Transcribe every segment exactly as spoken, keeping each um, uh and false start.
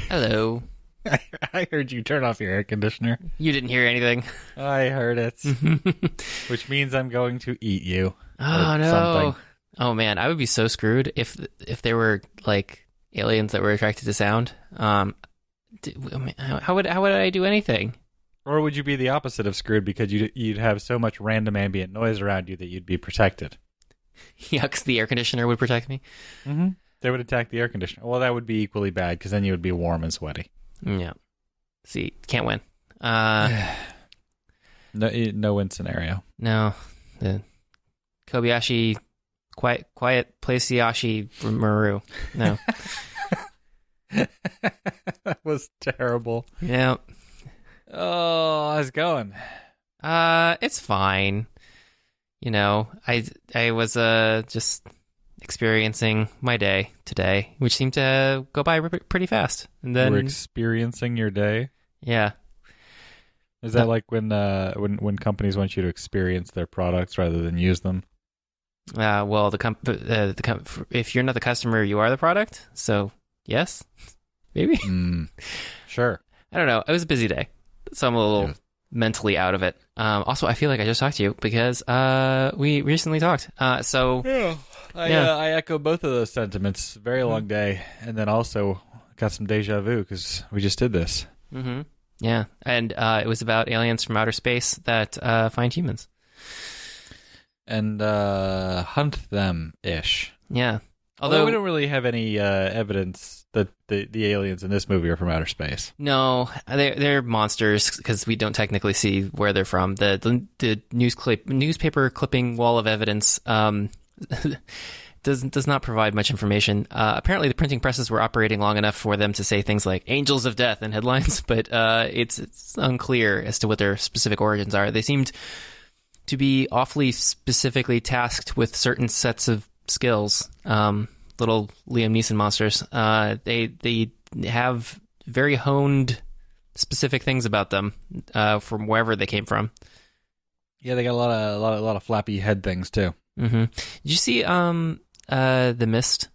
Hello. I, I heard you turn off your air conditioner. You didn't hear anything. I heard it. Which means I'm going to eat you. Oh, or no. something. Oh, man. I would be so screwed if if there were, like, aliens that were attracted to sound. Um, d- I mean, how, how would how would I do anything? Or would you be the opposite of screwed because you'd, you'd have so much random ambient noise around you that you'd be protected? Yeah, 'cause the air conditioner would protect me. Mm-hmm. They would attack the air conditioner. Well, that would be equally bad because then you would be warm and sweaty. Yeah. See, can't win. Uh, no, no win scenario. no. The Kobayashi, quiet, quiet Placiashi Maru. No. That was terrible. Yeah. Oh, how's it going? Uh, it's fine. You know, I I was uh just experiencing my day today, which seemed to go by r- pretty fast. And then, We're experiencing your day. yeah, Is that like when uh when when companies want you to experience their products rather than use them? uh, well, the comp, uh, the com- if you're not the customer, you are the product. So yes, maybe. Mm, sure. I don't know. It was a busy day, so I'm a little Yeah. mentally out of it. Um, also, I feel like I just talked to you because uh we recently talked. Uh, so Yeah, I Yeah. Uh, I echo both of those sentiments. Very long day, and then also got some deja vu because we just did this. hmm yeah, and uh, it was about aliens from outer space that uh, find humans. And uh, hunt them ish. Yeah. Although Although we don't really have any uh, evidence that the, the aliens in this movie are from outer space. no, they're they're monsters because we don't technically see where they're from. The the, the news clip newspaper clipping wall of evidence um, does does not provide much information. Uh, apparently, the printing presses were operating long enough for them to say things like "angels of death" in headlines, but uh, it's it's unclear as to what their specific origins are. They seemed to be awfully specifically tasked with certain sets of skills. Um, little Liam Neeson monsters. Uh, they they have very honed specific things about them uh, from wherever they came from. Yeah, they got a lot of a lot of, a lot of flappy head things too. Mm-hmm. Did you see um uh The Mist?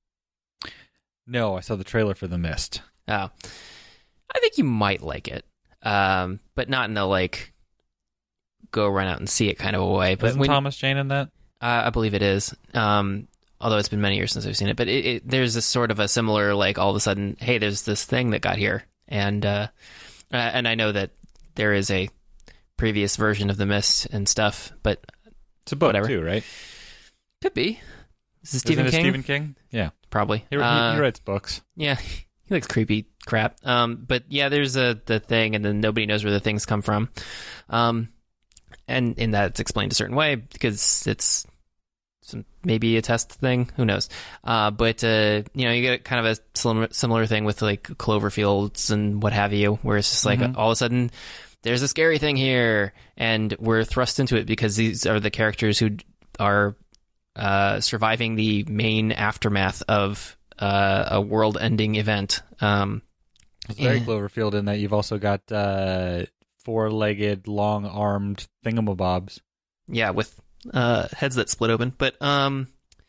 No, I saw the trailer for The Mist. Oh, I think you might like it, um, but not in the like go run out and see it kind of a way. But Isn't when, Thomas Jane in that? Uh, I believe it is. Um, although it's been many years since I've seen it, but it, it, there's this sort of a similar, like all of a sudden, hey, there's this thing that got here, and uh, uh, and I know that there is a previous version of The Mist and stuff, but It's a book whatever. too, right? Could be. This is Stephen Isn't it King. Stephen King? Yeah, Probably. he, he- Uh, he writes books. Yeah, he likes creepy crap. Um, but yeah, there's a the thing, and then nobody knows where the things come from. Um, and in that it's explained a certain way because it's some, maybe a test thing. Who knows? Uh, but uh, you know, you get kind of a similar, similar thing with like Cloverfields and what have you, where it's just like Mhm. all of a sudden there's a scary thing here, and we're thrust into it because these are the characters who are uh, surviving the main aftermath of uh, a world-ending event. Um, It's very yeah. Cloverfield in that you've also got uh, four-legged, long-armed thingamabobs. yeah, with uh, heads that split open. But um,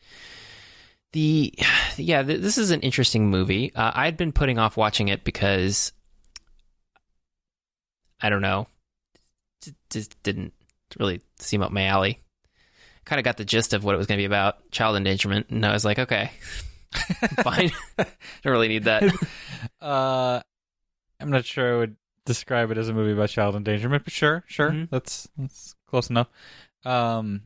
the yeah, th- this is an interesting movie. Uh, I'd been putting off watching it because I don't know, it just didn't really seem up my alley. Kind of got the gist of what it was going to be about, child endangerment, and I was like, okay, fine. Don't really need that. Uh, I'm not sure I would describe it as a movie about child endangerment, but sure, sure, Mhm. that's that's close enough. Um,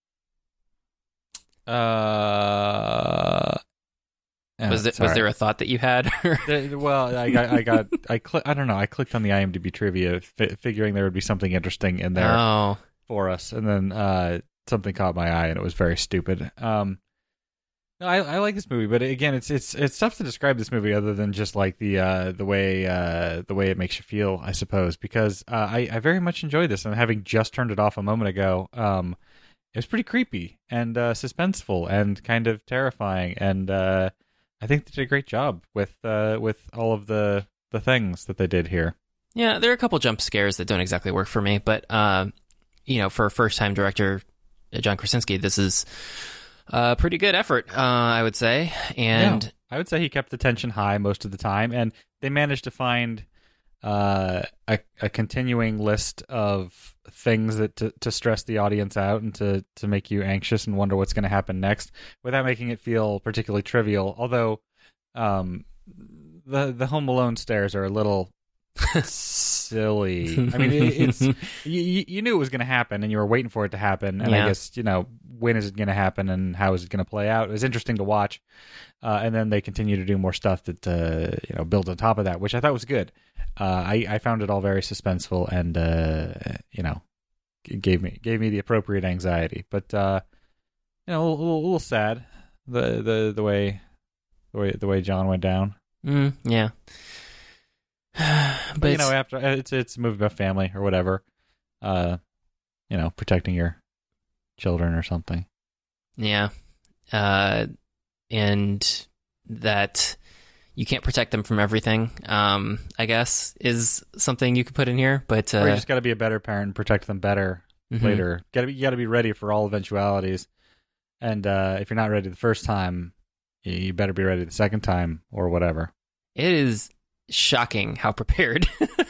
uh, yeah, Was there, it's was all there right. a thought that you had? There- well, I got, I got, I cl- I don't know. I clicked on the IMDb trivia, fi- figuring there would be something interesting in there Oh, for us, and then uh, something caught my eye, and it was very stupid. Um, no, I, I like this movie, but again, it's it's it's tough to describe this movie other than just like the uh, the way uh, the way it makes you feel, I suppose. Because uh, I I very much enjoyed this, and having just turned it off a moment ago, um, it was pretty creepy and uh, suspenseful and kind of terrifying, and uh, I think they did a great job with uh, with all of the the things that they did here. yeah. There are a couple jump scares that don't exactly work for me, but uh, you know, for a first-time director, uh, John Krasinski, this is Uh, pretty good effort, uh, I would say. And Yeah. I would say he kept the tension high most of the time, and they managed to find uh, a, a continuing list of things that to, to stress the audience out and to, to make you anxious and wonder what's going to happen next without making it feel particularly trivial. Although um, the the Home Alone stares are a little silly. I mean, it, it's you, you knew it was going to happen and you were waiting for it to happen. And Yeah. I guess, you know, when is it going to happen and how is it going to play out? It was interesting to watch. Uh, and then they continue to do more stuff that, uh, you know, builds on top of that, which I thought was good. Uh, I, I found it all very suspenseful and, uh, you know, it gave me gave me the appropriate anxiety. But, uh, you know, a little, a little sad the, the, the way the way the way John went down. Mm, yeah. But, but you know, after it's it's a movie about family or whatever, uh, you know, protecting your children or something. yeah. Uh, and that you can't protect them from everything, um, I guess, is something you could put in here. But uh, Or you just got to be a better parent and protect them better mhm. later. Got to be, you got to be ready for all eventualities. And uh, if you're not ready the first time, you better be ready the second time or whatever. It is shocking how prepared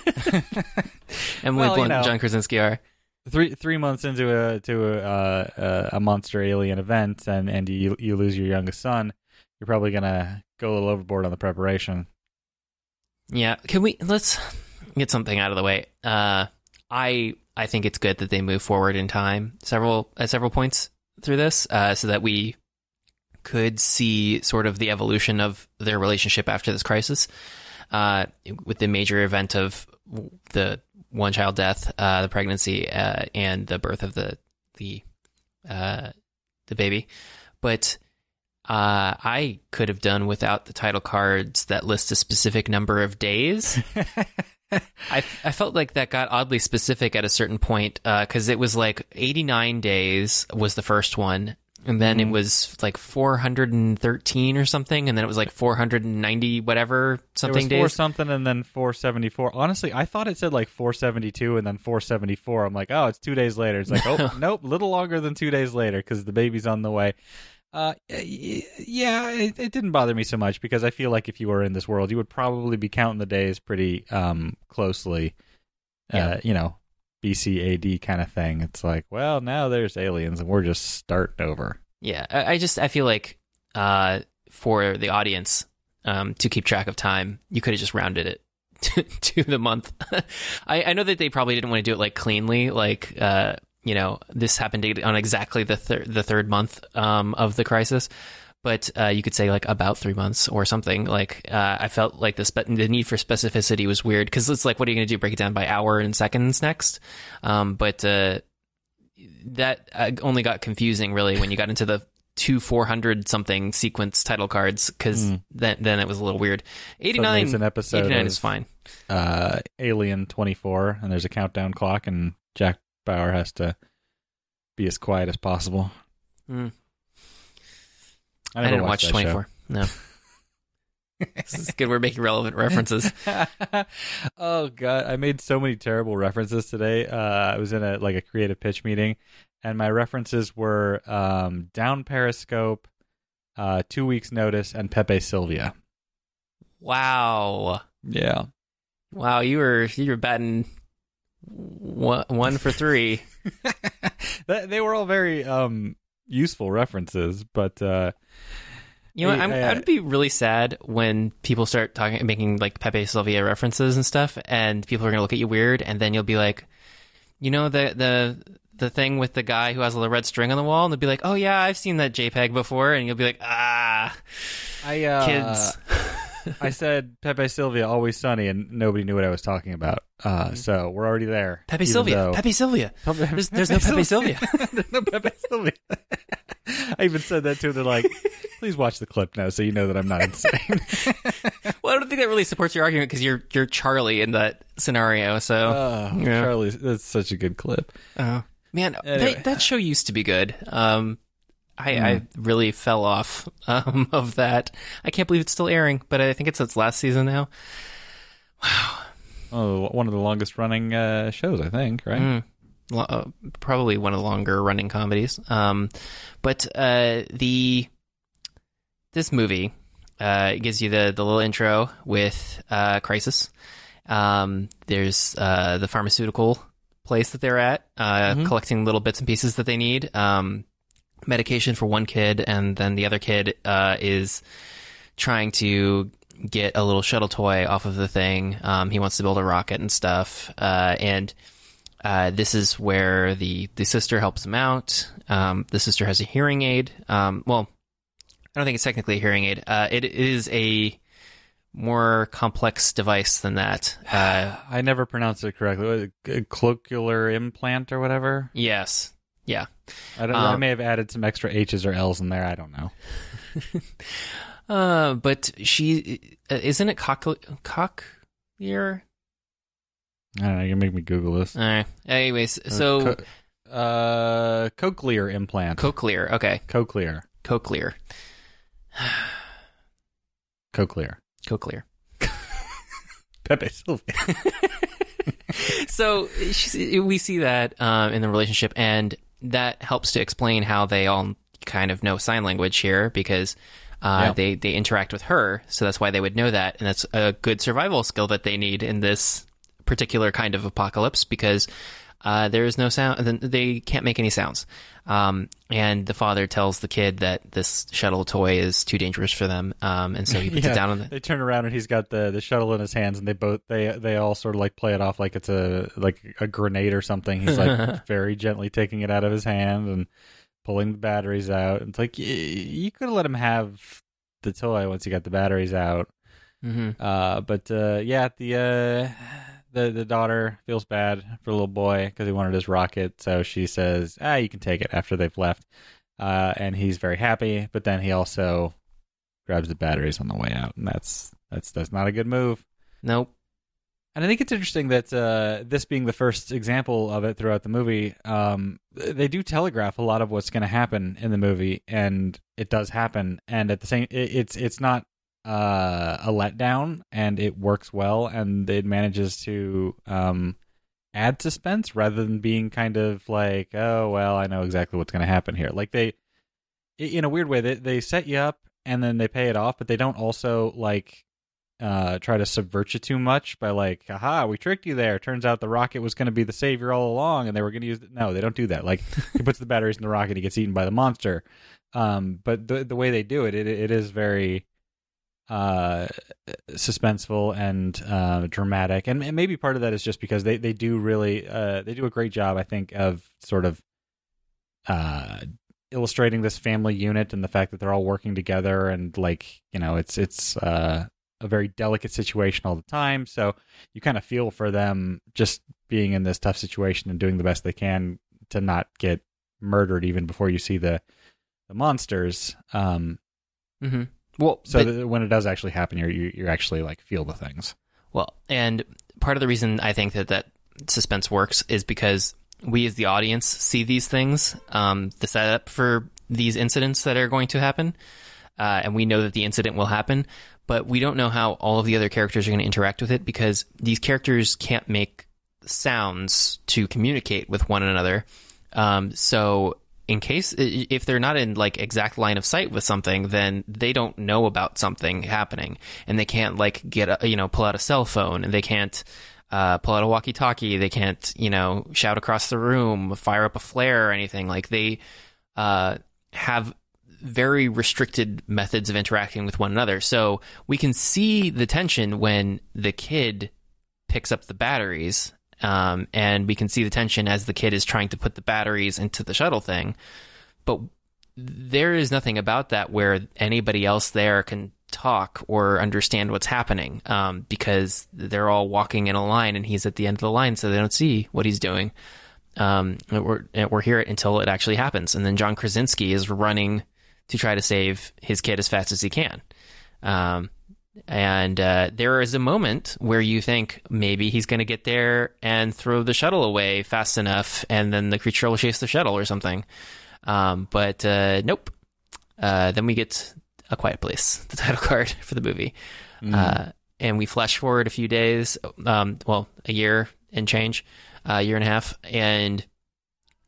Emily Well, you Blunt know. and John Krasinski are. Three three months into a to a uh, a monster alien event, and, and you you lose your youngest son, you're probably gonna go a little overboard on the preparation. Yeah, can we let's get something out of the way. Uh, I I think it's good that they move forward in time several at several points through this, uh, so that we could see sort of the evolution of their relationship after this crisis, uh, with the major event of the one child death, uh, the pregnancy, uh, and the birth of the the uh, the baby. But uh, I could have done without the title cards that list a specific number of days. I, I felt like that got oddly specific at a certain point, because uh, it was like eighty-nine days was the first one, and then Mm-hmm. it was like four hundred thirteen or something, and then it was like four hundred ninety whatever something It was four days. something and then four seventy-four. Honestly, I thought it said like four seventy-two and then four seventy-four. I'm like, oh, it's two days later. It's like, oh, nope, little longer than two days later because the baby's on the way. Uh, y- yeah, it, it didn't bother me so much because I feel like if you were in this world, you would probably be counting the days pretty um closely. Yeah. Uh, you know, B C A D kind of thing. It's like, well, now there's aliens and we're just starting over. Yeah, I, I just I feel like uh, for the audience um, to keep track of time, you could have just rounded it to, to the month. I, I know that they probably didn't want to do it like cleanly, like uh, you know, this happened on exactly the thir- the third month um, of the crisis, but uh, you could say like about three months or something. Like uh, I felt like the spe- the need for specificity was weird because it's like, what are you going to do? Break it down by hour and seconds next? Um, but uh, that uh, only got confusing really when you got into the two four hundred something sequence title cards, because Mm. then then it was a little weird. Suddenly eighty-nine, it's an episode eighty-nine of- is fine. Uh, Alien twenty-four, and there's a countdown clock, and Jack Bauer has to be as quiet as possible. Mm. I, I, never didn't watch watched that twenty-four. No. This is good. We're making relevant references. show. Oh god, I made so many terrible references today. Uh, I was in a like a creative pitch meeting, and my references were um, Down Periscope, uh, Two Weeks Notice, and Pepe Sylvia. Wow. Yeah. Wow, you were you were batting one, one for three. They they were all very um, useful references, but uh, You know, Hey, I'm, uh, I'd be really sad when people start talking, making like Pepe Sylvia references and stuff, and people are gonna look at you weird, and then you'll be like, you know, the the the thing with the guy who has the red string on the wall, and they'll be like, oh yeah, I've seen that JPEG before, and you'll be like, ah, I uh, kids. I said Pepe Sylvia, Always Sunny, and nobody knew what I was talking about. Uh, so we're already there. Pepe even Sylvia, though- Pepe Sylvia. Pepe- There's, there's no Pepe Sylvia. There's no Pepe Sylvia. I even said that to them. They're like, please watch the clip now so you know that I'm not insane. Well, I don't think that really supports your argument because you're you're Charlie in that scenario. So, Oh, Yeah. Charlie, that's such a good clip. uh, man, Anyway. that, that show used to be good. Um, I, Hmm. I really fell off um, of that. I can't believe it's still airing, but I think it's its last season now. Oh, one of the longest running uh, shows, I think, right? Mm. uh, probably one of the longer running comedies. Um, but uh, the this movie uh, gives you the the little intro with uh, Crisis. Um, there's uh, the pharmaceutical place that they're at, uh, mm-hmm. collecting little bits and pieces that they need. Um, medication for one kid, and then the other kid uh, is trying to get a little shuttle toy off of the thing. Um, he wants to build a rocket and stuff. Uh, and uh, this is where the, the sister helps him out. Um, the sister has a hearing aid. Um, well, I don't think it's technically a hearing aid. Uh, it, it is a more complex device than that. Uh, I never pronounced it correctly. A cochlear implant or whatever? Yes. Yeah. I, don't, um, I may have added some extra H's or L's in there. I don't know. uh, but she... Uh, isn't it cochlear? Cochlear? I don't know. You make me Google this. All right. Anyways, so... Co- uh, cochlear implant. Cochlear. Okay. Cochlear. Cochlear. Cochlear. Cochlear. Pepe Sylvia. So she's, we see that um, in the relationship, and that helps to explain how they all kind of know sign language here, because uh, yeah. they, they interact with her, so that's why they would know that, and that's a good survival skill that they need in this particular kind of apocalypse, because uh, there is no sound, they can't make any sounds. Um, and the father tells the kid that this shuttle toy is too dangerous for them, um, and so he puts yeah, it down on the... They turn around and he's got the, the shuttle in his hands, and they both they they all sort of like play it off like it's a like a grenade or something. He's like very gently taking it out of his hand and pulling the batteries out. It's like y- you could have let him have the toy once he got the batteries out. Mm-hmm. Uh, but uh, yeah, the uh, the the daughter feels bad for the little boy because he wanted his rocket, so she says, "Ah, you can take it." After they've left, uh, and he's very happy. But then he also grabs the batteries on the way out, and that's that's that's not a good move. Nope. And I think it's interesting that uh, this being the first example of it throughout the movie, um, they do telegraph a lot of what's going to happen in the movie, and it does happen. And at the same, it, it's it's not uh, a letdown, and it works well, and it manages to um, add suspense rather than being kind of like, oh well, I know exactly what's going to happen here. Like they, in a weird way, they they set you up and then they pay it off, but they don't also like. Uh, try to subvert you too much by like, aha, we tricked you there. Turns out the rocket was going to be the savior all along, and they were going to use it. No, they don't do that. Like, he puts the batteries in the rocket, he gets eaten by the monster. Um, but the the way they do it, it it is very uh, suspenseful and uh, dramatic, and, and maybe part of that is just because they they do really uh, they do a great job, I think, of sort of uh, illustrating this family unit and the fact that they're all working together, and like, you know, it's it's. Uh, a very delicate situation all the time, so you kind of feel for them just being in this tough situation and doing the best they can to not get murdered even before you see the the monsters. Um, mm-hmm. Well, so but, that when it does actually happen, you you you actually like feel the things. Well, and part of the reason I think that that suspense works is because we as the audience see these things, um, the setup for these incidents that are going to happen, uh, and we know that the incident will happen. But we don't know how all of the other characters are going to interact with it, because these characters can't make sounds to communicate with one another. Um, so in case, if they're not in like exact line of sight with something, then they don't know about something happening, and they can't like get a, you know, pull out a cell phone, and they can't uh, pull out a walkie-talkie. They can't, you know, shout across the room, fire up a flare or anything. Like they uh, have very restricted methods of interacting with one another. So we can see the tension when the kid picks up the batteries, um, and we can see the tension as the kid is trying to put the batteries into the shuttle thing. But there is nothing about that where anybody else there can talk or understand what's happening, um, because they're all walking in a line and he's at the end of the line, so they don't see what he's doing. Um, we're, we're here until it actually happens. And then John Krasinski is running to try to save his kid as fast as he can. Um, and uh, there is a moment where you think maybe he's going to get there and throw the shuttle away fast enough, and then the creature will chase the shuttle or something. Um, but uh, nope. Uh, then we get A Quiet Place, the title card for the movie. Mm. Uh, and we flash forward a few days, um, well, a year and change, a uh, year and a half, and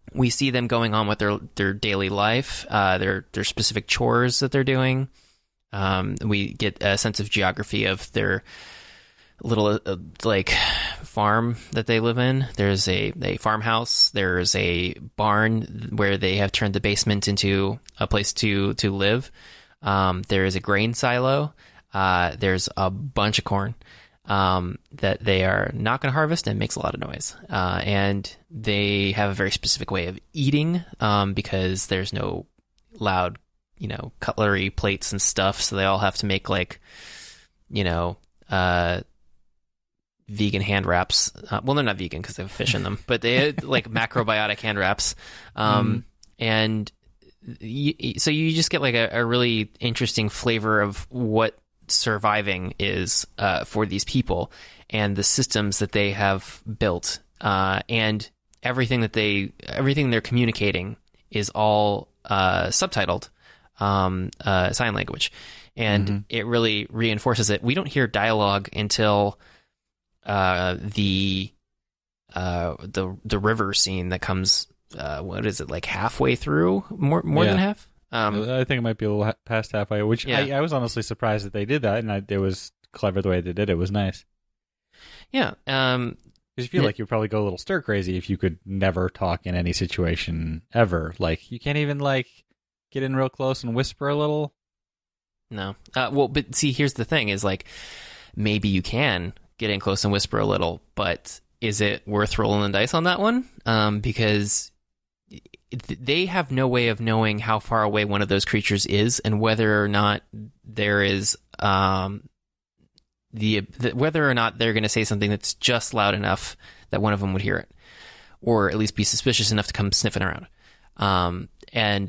we see them going on with their their daily life, uh, their their specific chores that they're doing. Um, we get a sense of geography of their little uh, like farm that they live in. There's a, a farmhouse. There's a barn where they have turned the basement into a place to to live. Um, there is a grain silo. Uh, there's a bunch of corn um, that they are not going to harvest, and makes a lot of noise. Uh, and they have a very specific way of eating um, because there's no loud, you know, cutlery, plates, and stuff. So they all have to make like, you know, uh, vegan hand wraps. Uh, well, they're not vegan because they have fish in them, but they had like macrobiotic hand wraps. Um, mm. And y- so you just get like a, a really interesting flavor of what surviving is uh, for these people and the systems that they have built, uh, and everything that they, everything they're communicating is all uh, subtitled um, uh, sign language, and mm-hmm. it really reinforces it. We don't hear dialogue until uh, the uh, the the river scene that comes. Uh, what is it, like halfway through? More more yeah. than half. Um, I think it might be a little past halfway, which yeah. I, I was honestly surprised that they did that, and I, it was clever the way they did it. It was nice. Yeah. Um, because you feel it, like you'd probably go a little stir crazy if you could never talk in any situation ever. Like, you can't even, like, get in real close and whisper a little? No. Uh, well, but see, here's the thing, is, like, maybe you can get in close and whisper a little, but is it worth rolling the dice on that one? Um, because they have no way of knowing how far away one of those creatures is, and whether or not there is um, the, the whether or not they're going to say something that's just loud enough that one of them would hear it, or at least be suspicious enough to come sniffing around. Um, and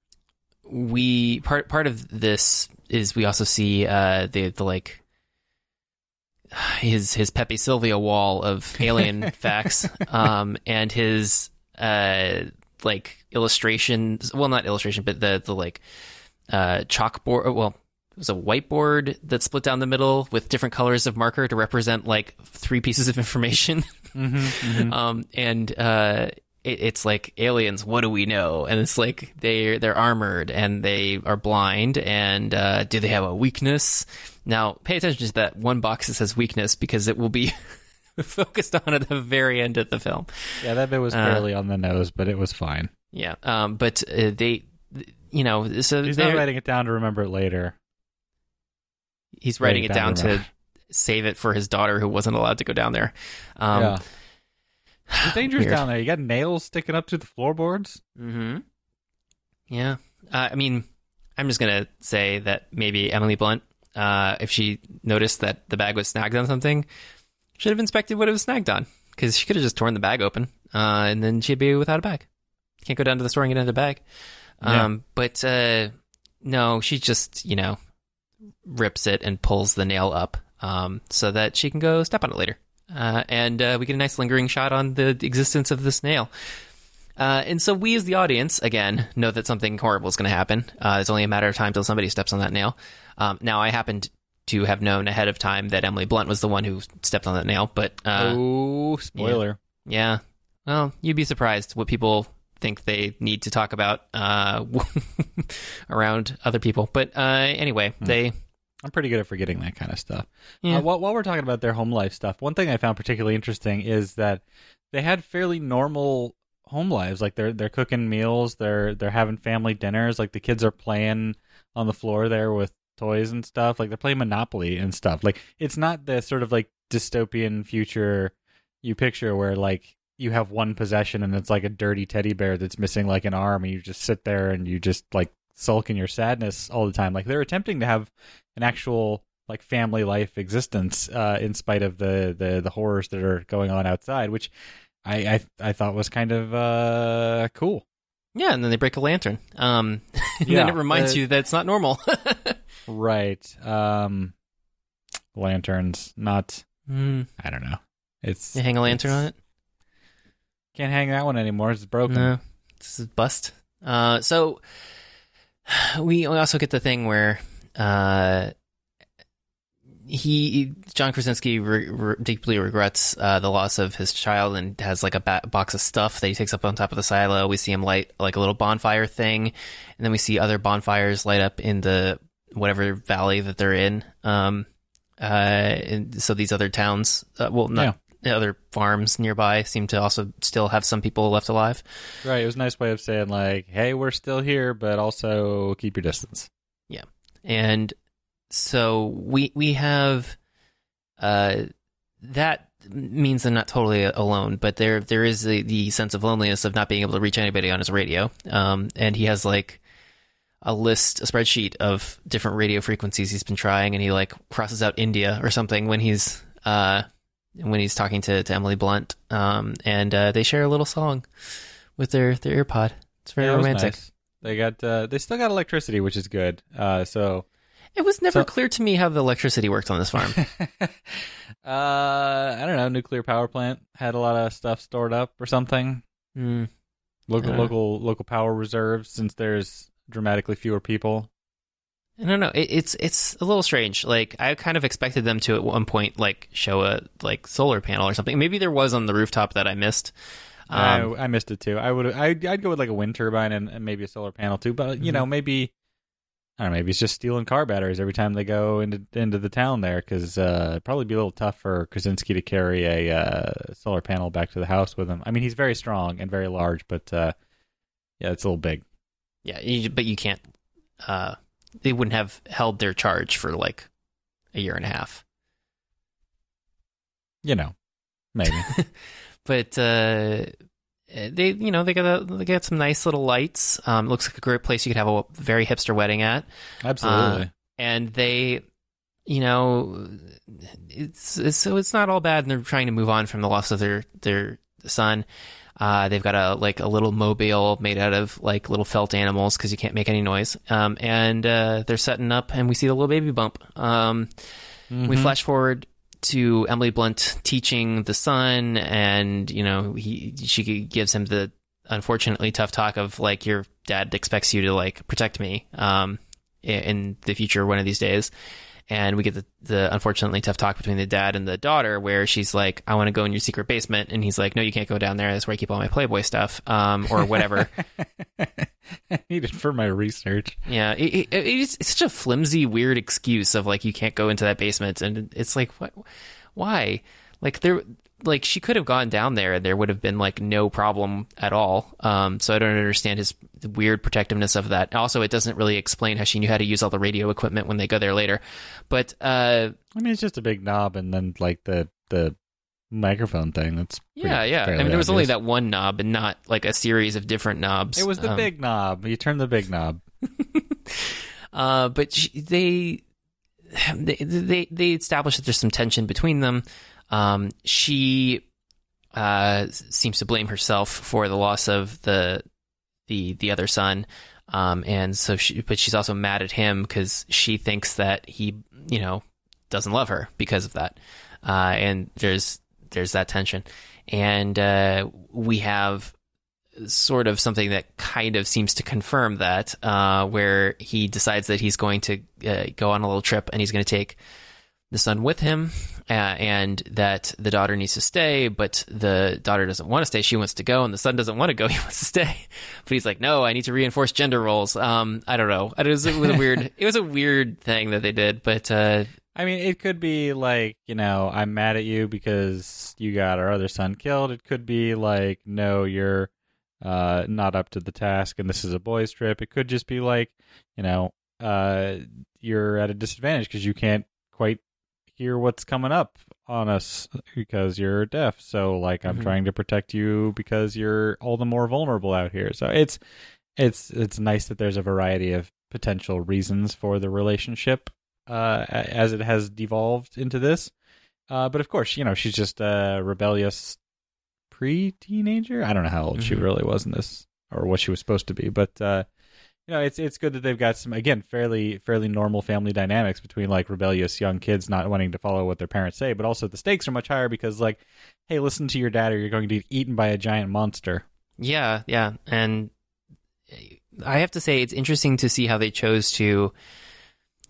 we part part of this is we also see uh, the the like his his Pepe Silvia wall of alien facts, um, and his uh. like illustrations, well, not illustration, but the the like uh chalkboard, well, it was a whiteboard that split down the middle with different colors of marker to represent like three pieces of information. mm-hmm, mm-hmm. um and uh it, it's like, aliens, what do we know? And it's like they they're armored and they are blind, and uh do they have a weakness? Now pay attention to that one box that says weakness, because it will be focused on at the very end of the film. Yeah, that bit was barely uh, on the nose, but it was fine. Yeah, um, but uh, they, you know, so he's not writing it down to remember it later. He's writing, writing it down, down to, to save it for his daughter, who wasn't allowed to go down there. Um, yeah, it's dangerous weird. down there. You got nails sticking up to the floorboards. Mm-hmm. Yeah, uh, I mean, I'm just gonna say that maybe Emily Blunt, uh, if she noticed that the bag was snagged on something, should have inspected what it was snagged on, because she could have just torn the bag open, uh, and then she'd be without a bag. You can't go down to the store and get another bag. Um, yeah. But uh, no, she just, you know, rips it and pulls the nail up um, so that she can go step on it later. Uh, and uh, we get a nice lingering shot on the existence of this nail. Uh, and so we, as the audience, again, know that something horrible is going to happen. Uh, it's only a matter of time till somebody steps on that nail. Um, now, I happened to have known ahead of time that Emily Blunt was the one who stepped on that nail, but uh, oh, spoiler! Yeah, yeah, well, you'd be surprised what people think they need to talk about uh, around other people. But uh, anyway, hmm. they. I'm pretty good at forgetting that kind of stuff. Yeah. Uh, while, while we're talking about their home life stuff, one thing I found particularly interesting is that they had fairly normal home lives. Like they're they're cooking meals, they're they're having family dinners. Like the kids are playing on the floor there with toys and stuff. Like they're playing Monopoly and stuff. Like it's not the sort of like dystopian future you picture where like you have one possession and it's like a dirty teddy bear that's missing like an arm, and you just sit there and you just like sulk in your sadness all the time. Like they're attempting to have an actual like family life existence uh, in spite of the, the the horrors that are going on outside, which I I, I thought was kind of uh, cool. Yeah, and then they break a lantern. Um, and yeah, then it reminds uh, you that it's not normal. Right. Um, lanterns, not, mm. I don't know. It's You hang a lantern on it? Can't hang that one anymore. It's broken. No, this is bust. Uh, so we also get the thing where uh, he John Krasinski re- re- deeply regrets uh, the loss of his child and has like a ba- box of stuff that he takes up on top of the silo. We see him light like a little bonfire thing, and then we see other bonfires light up in the whatever valley that they're in. Um, uh, and so these other towns, uh, well, not yeah. other farms nearby, seem to also still have some people left alive. Right. It was a nice way of saying like, "Hey, we're still here, but also keep your distance." Yeah, and. So we we have uh, that means they're not totally alone, but there there is the, the sense of loneliness of not being able to reach anybody on his radio. Um, and he has like a list, a spreadsheet of different radio frequencies he's been trying, and he like crosses out India or something when he's uh, when he's talking to, to Emily Blunt. Um, and uh, they share a little song with their their earpod. It's very yeah, romantic. Nice. They got uh, they still got electricity, which is good. Uh, so. It was never So, clear to me how the electricity worked on this farm. uh, I don't know. Nuclear power plant had a lot of stuff stored up or something. Mm. Local, Uh. local, local power reserves. Since there's dramatically fewer people. I don't know. It, it's it's a little strange. Like I kind of expected them to at one point like show a like solar panel or something. Maybe there was on the rooftop that I missed. Um, I, I missed it too. I would. I'd, I'd go with like a wind turbine and, and maybe a solar panel too. But you Mhm. know, maybe. I don't know, maybe it's just stealing car batteries every time they go into into the town there, because uh, it'd probably be a little tough for Krasinski to carry a uh, solar panel back to the house with him. I mean, he's very strong and very large, but uh, yeah, it's a little big. yeah, you, but you can't. Uh, they wouldn't have held their charge for like a year and a half. You know, maybe. But uh, they, you know, they got a, they got some nice little lights. Um, looks like a great place you could have a very hipster wedding at. Absolutely. Uh, and they, you know, it's, it's so it's not all bad, and they're trying to move on from the loss of their their son. Uh, they've got a like a little mobile made out of like little felt animals because you can't make any noise. Um, and uh, they're setting up, and we see the little baby bump. Um, mm-hmm. We flash forward to Emily Blunt teaching the son, and you know he she gives him the unfortunately tough talk of like, your dad expects you to like protect me um in, in the future one of these days. And we get the, the unfortunately tough talk between the dad and the daughter, where she's like, I want to go in your secret basement, and he's like, no, you can't go down there, that's where I keep all my Playboy stuff, um or whatever. I need it for my research. Yeah, it, it, it's, it's such a flimsy, weird excuse of like, you can't go into that basement, and it's like, what? Why? Like there, like she could have gone down there, and there would have been like no problem at all. Um, so I don't understand his weird protectiveness of that. Also, it doesn't really explain how she knew how to use all the radio equipment when they go there later. But uh, I mean, it's just a big knob, and then like the the microphone thing. That's yeah, yeah. I mean, there was only that one knob, and not like a series of different knobs. It was the um, big knob. You turn the big knob. uh, but she, they, they they they establish that there's some tension between them. Um, she uh, seems to blame herself for the loss of the the the other son, um, and so she, but she's also mad at him because she thinks that he, you know, doesn't love her because of that. Uh, and there's there's that tension, and uh, we have sort of something that kind of seems to confirm that, uh, where he decides that he's going to uh, go on a little trip, and he's going to take the son with him, uh, and that the daughter needs to stay, but the daughter doesn't want to stay. She wants to go, and the son doesn't want to go. He wants to stay, but he's like, no, I need to reinforce gender roles. Um, I don't know. It was, it was a weird, it was a weird thing that they did, but, uh, I mean, it could be like, you know, I'm mad at you because you got our other son killed. It could be like, no, you're uh, not up to the task, and this is a boys' trip. It could just be like, you know, uh, you're at a disadvantage because you can't quite hear what's coming up on us because you're deaf. So, like, I'm Mhm. trying to protect you because you're all the more vulnerable out here. So it's it's it's nice that there's a variety of potential reasons for the relationship uh, as it has devolved into this. Uh, but of course, you know, she's just a rebellious pre-teenager. I don't know how old she Mhm. really was in this, or what she was supposed to be, but uh, you know, it's it's good that they've got some, again, fairly fairly normal family dynamics between like rebellious young kids not wanting to follow what their parents say, but also the stakes are much higher because, like, hey, listen to your dad or you're going to get eaten by a giant monster. yeah, yeah. And I have to say, it's interesting to see how they chose to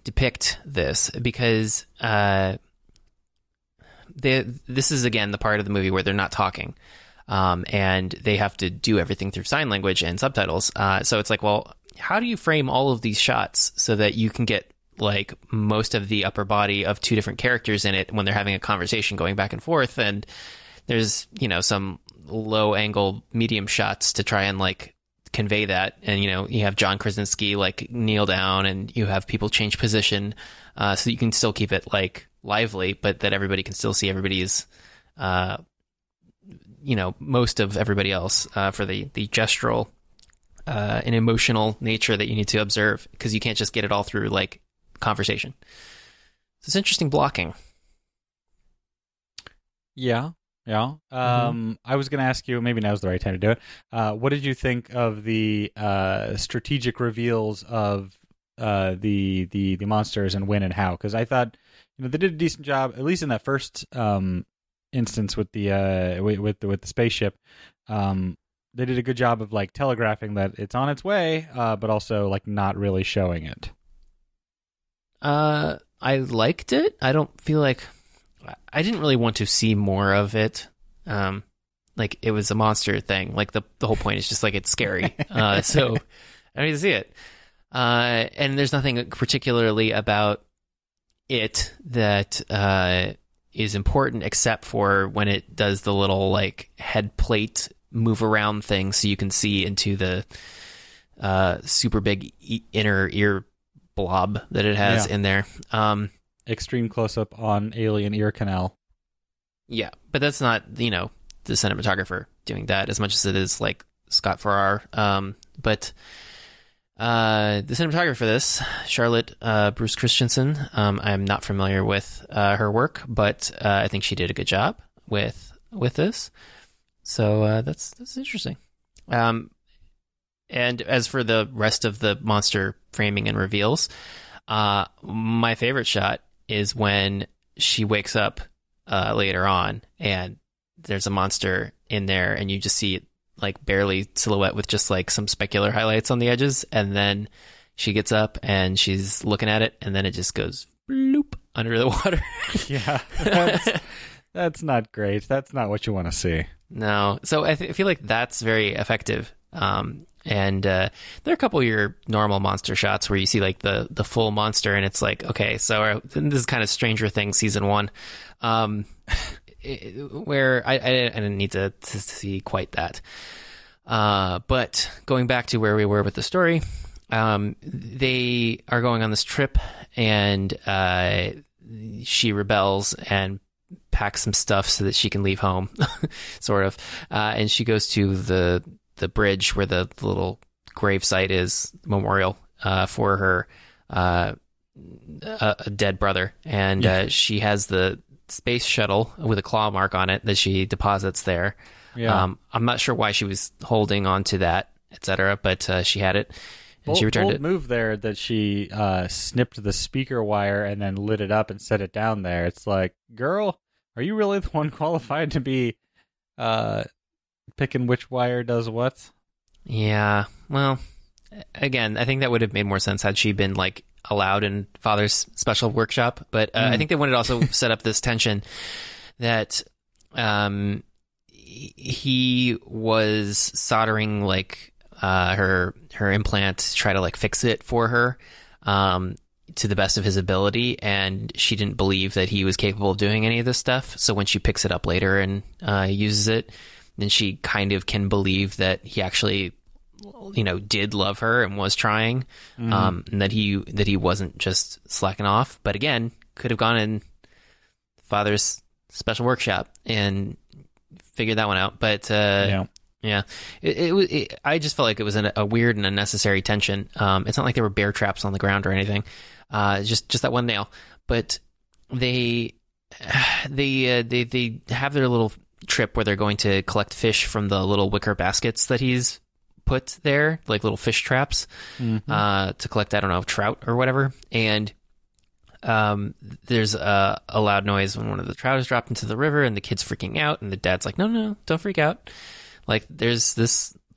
depict this because uh, they, this is, again, the part of the movie where they're not talking. Um, and they have to do everything through sign language and subtitles. Uh, so it's like, well, how do you frame all of these shots so that you can get like most of the upper body of two different characters in it when they're having a conversation going back and forth? And there's, you know, some low angle medium shots to try and like convey that. And, you know, you have John Krasinski like kneel down and you have people change position uh, so you can still keep it like lively, but that everybody can still see everybody's, uh, you know, most of everybody else uh, for the, the gestural uh, and emotional nature that you need to observe, because you can't just get it all through like conversation. So it's interesting blocking. Yeah. Yeah. Um, Mm-hmm. I was going to ask you, maybe now's the right time to do it. Uh, what did you think of the uh, strategic reveals of uh, the, the, the monsters and when and how? Because I thought, you know, they did a decent job, at least in that first um, instance with the uh with with the, with the spaceship. Um they did a good job of like telegraphing that it's on its way, uh but also like not really showing it. uh I liked it. I don't feel like I didn't really want to see more of it. Um like it was a monster thing. Like the the whole point is just like it's scary. uh so I need to see it. Uh and there's nothing particularly about it that uh is important except for when it does the little like head plate move around thing so you can see into the uh, super big e- inner ear blob that it has Yeah. in there. Um, Extreme close up on alien ear canal. yeah, but that's not, you know, the cinematographer doing that as much as it is like Scott Farrar. Um, but Uh, the cinematographer for this, Charlotte uh, Bruce Christensen, um, I'm not familiar with uh, her work, but uh, I think she did a good job with with this. So uh, that's that's interesting. Um, and as for the rest of the monster framing and reveals, uh, my favorite shot is when she wakes up uh, later on and there's a monster in there, and you just see it like barely silhouette with just like some specular highlights on the edges, and then she gets up and she's looking at it, and then it just goes bloop under the water. Yeah, that's, that's not great. That's not what you want to see. No, so I, th- I feel like that's very effective. Um, and uh, there are a couple of your normal monster shots where you see like the the full monster, and it's like, okay, so uh, this is kind of Stranger Things season one, um, where I, I didn't need to, to see quite that. Uh, but going back to where we were with the story, um, they are going on this trip, and uh, she rebels and packs some stuff so that she can leave home, sort of. Uh, and she goes to the the bridge where the, the little grave site is, memorial uh, for her uh, a, a dead brother, and Yeah. uh, she has the space shuttle with a claw mark on it that she deposits there. Yeah. Um, I'm not sure why she was holding on to that, et cetera, but uh, she had it, and Bold, she returned bold it. move there that she uh, snipped the speaker wire and then lit it up and set it down there. It's like, girl, are you really the one qualified to be uh, picking which wire does what? Yeah, well, again, I think that would have made more sense had she been like allowed in Father's special workshop. But uh, Mm. I think they wanted to also set up this tension that um, he was soldering like uh, her her implant to try to like fix it for her um, to the best of his ability, and she didn't believe that he was capable of doing any of this stuff. So when she picks it up later and uh, uses it, then she kind of can believe that he actually, you know, did love her and was trying, Mm. um, and that he that he wasn't just slacking off. But again, could have gone in Father's special workshop and figured that one out. But uh, yeah. yeah, it, it, was- it, I just felt like it was an, a weird and unnecessary tension. Um, it's not like there were bear traps on the ground or anything. Uh, just just that one nail. But they they uh, they they have their little trip where they're going to collect fish from the little wicker baskets that he's put there, like little fish traps, Mhm. uh, to collect, I don't know, trout or whatever. And um, there's a, a loud noise when one of the trout is dropped into the river, and the kid's freaking out, and the dad's like, no, no, no, don't freak out. Like, there's this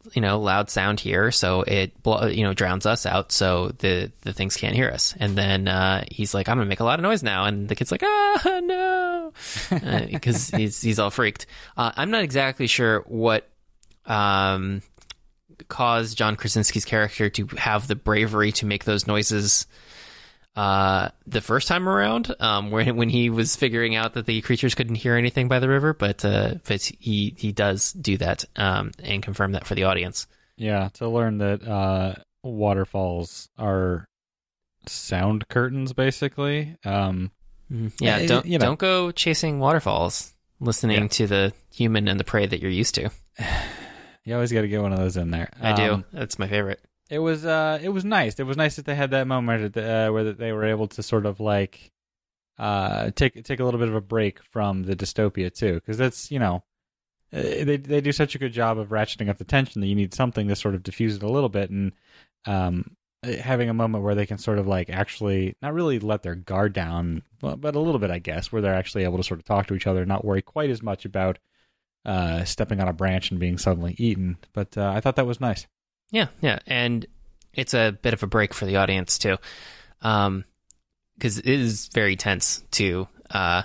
you know, loud sound here, so it blo- you know drowns us out, so the the things can't hear us. And then uh, he's like, I'm gonna make a lot of noise now, and the kid's like, ah, no, because uh, he's he's all freaked. Uh, I'm not exactly sure what um, caused John Krasinski's character to have the bravery to make those noises uh, the first time around, um, when when he was figuring out that the creatures couldn't hear anything by the river, but uh, but he he does do that um, and confirm that for the audience. Yeah, to learn that uh, waterfalls are sound curtains, basically. Um, yeah, don't you know. don't go chasing waterfalls, listening Yeah. to the human and the prey that you're used to. You always got to get one of those in there. I Um, do. That's my favorite. It was uh, it was nice. It was nice that they had that moment uh, where they were able to sort of like uh, take take a little bit of a break from the dystopia too, because that's you know uh, they they do such a good job of ratcheting up the tension that you need something to sort of diffuse it a little bit, and um, having a moment where they can sort of like actually not really let their guard down, but, but a little bit, I guess, where they're actually able to sort of talk to each other and not worry quite as much about uh, stepping on a branch and being suddenly eaten. But uh, I thought that was nice. Yeah, yeah, and it's a bit of a break for the audience too, um, because it is very tense to uh,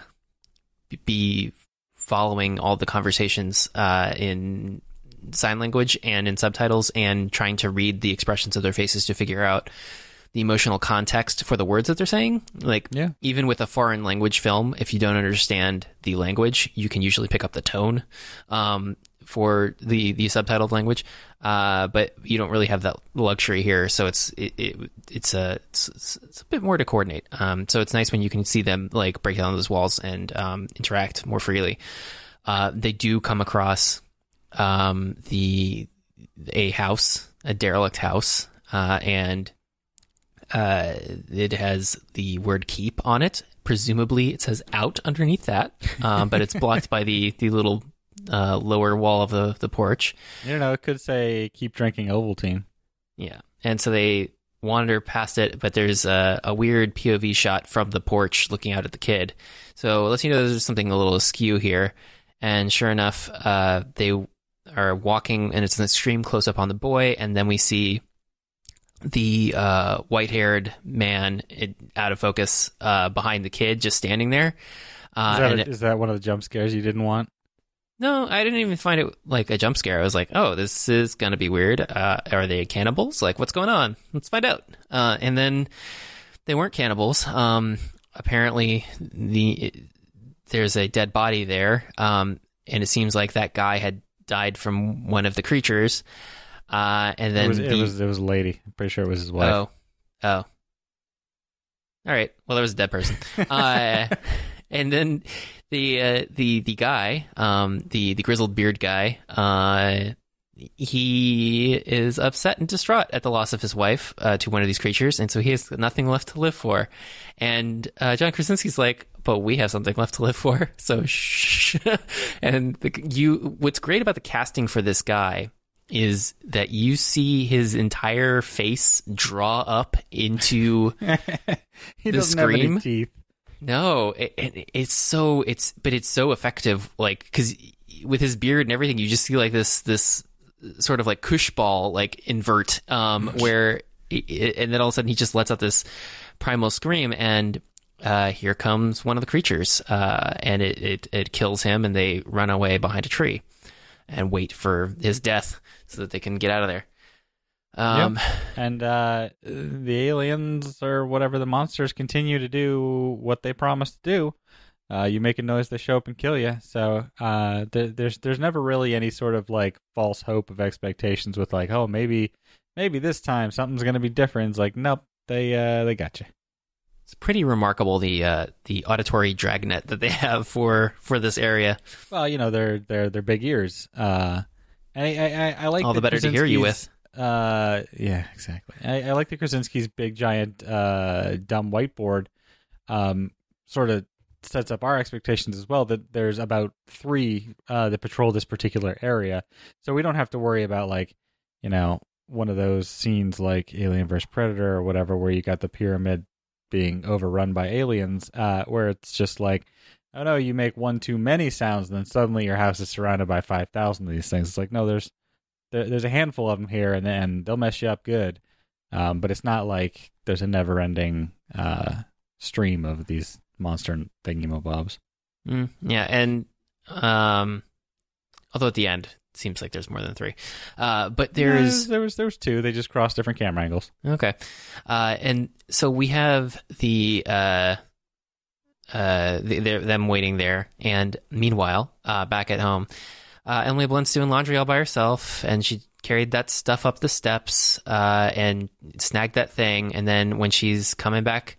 be following all the conversations uh, in sign language and in subtitles, and trying to read the expressions of their faces to figure out the emotional context for the words that they're saying. Like, Yeah. even with a foreign language film, if you don't understand the language, you can usually pick up the tone um, for the the subtitled language. Uh, but you don't really have that luxury here, so it's it, it it's a it's, it's a bit more to coordinate. Um, so it's nice when you can see them like break down those walls and um, interact more freely. Uh, they do come across um, the a house, a derelict house, uh, and uh, it has the word "keep" on it. Presumably, it says "out" underneath that, um, but it's blocked by the the little uh, lower wall of the the porch. You don't know, it could say keep drinking Ovaltine. Yeah. And so they wander past it, but there's a, a weird P O V shot from the porch looking out at the kid. So it lets you know there's something a little askew here. And sure enough, uh, they are walking, and it's an extreme close up on the boy. And then we see the uh, white haired man it, out of focus uh, behind the kid, just standing there. Uh, Is that, and a, it- is that one of the jump scares you didn't want? No, I didn't even find it like a jump scare. I was like, oh, this is going to be weird. Uh, are they cannibals? Like, what's going on? Let's find out. Uh, and then they weren't cannibals. Um, apparently, the there's a dead body there, um, and it seems like that guy had died from one of the creatures. Uh, and then It was, the, it was it was a lady. I'm pretty sure it was his wife. oh, oh, all right. Well, there was a dead person. uh, and then the uh, the the guy, um, the the grizzled beard guy, uh, he is upset and distraught at the loss of his wife uh, to one of these creatures, and so he has nothing left to live for. And uh, John Krasinski's like, "But we have something left to live for." So shh. And the, you, what's great about the casting for this guy is that you see his entire face draw up into he the doesn't have scream? any teeth. No, it, it, it's so it's but it's so effective. Like, because with his beard and everything, you just see like this this sort of like cush ball like invert, um, where it, and then all of a sudden he just lets out this primal scream, and uh, here comes one of the creatures, uh, and it, it it kills him, and they run away behind a tree and wait for his death so that they can get out of there. Um, Yep. And uh, the aliens or whatever the monsters continue to do what they promised to do. Uh, you make a noise, they show up and kill you. So uh, th- there's there's never really any sort of like false hope of expectations with like, oh, maybe maybe this time something's gonna be different. It's like, nope, they uh, they got you. It's pretty remarkable the uh, the auditory dragnet that they have for, for this area. Well, you know, they're they're they're big ears. Uh, and I I, I, I like All the better to hear you Krasinski's- with. Uh, yeah, exactly. I, I like the Krasinski's big giant uh dumb whiteboard. Um, sort of sets up our expectations as well that there's about three uh that patrol this particular area, so we don't have to worry about like you know one of those scenes like Alien versus Predator or whatever where you got the pyramid being overrun by aliens, uh, where it's just like, oh no, you make one too many sounds, and then suddenly your house is surrounded by five thousand of these things. It's like, no, there's there, there's a handful of them here, and then they'll mess you up good. Um, but it's not like there's a never-ending uh, stream of these monster thingamabobs. Mm, yeah, and um, although at the end it seems like there's more than three, uh, but there's yeah, there was there was two. They just crossed different camera angles. Okay, uh, and so we have the uh, uh, the, them waiting there, and meanwhile, uh, back at home, uh, Emily Blunt's doing laundry all by herself, and she carried that stuff up the steps uh, and snagged that thing, and then when she's coming back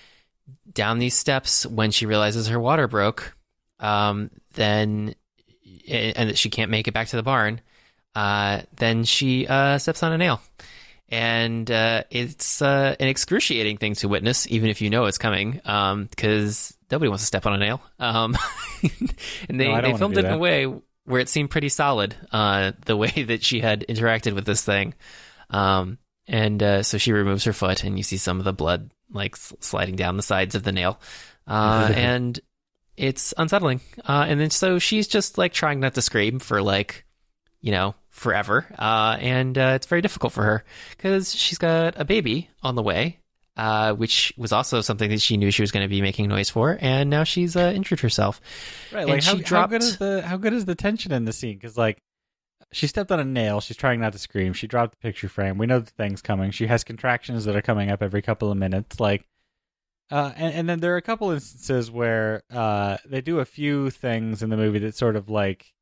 down these steps, when she realizes her water broke, um, then and that she can't make it back to the barn, uh, then she uh, steps on a nail. And uh, it's uh, an excruciating thing to witness, even if you know it's coming, because um, nobody wants to step on a nail. Um, and they, no, they filmed it that. in a way where it seemed pretty solid, uh, the way that she had interacted with this thing. Um, and uh, so she removes her foot, and you see some of the blood like sliding down the sides of the nail. Uh, and it's unsettling. Uh, and then so she's just like trying not to scream for like, you know, forever. Uh, and uh, it's very difficult for her because she's got a baby on the way, uh, which was also something that she knew she was going to be making noise for. And now she's uh, injured herself. Right. And like she how, dropped... how good is the how good is the tension in the scene? Because like she stepped on a nail. She's trying not to scream. She dropped the picture frame. We know the thing's coming. She has contractions that are coming up every couple of minutes. Like, uh, and, and then there are a couple instances where uh, they do a few things in the movie that sort of like,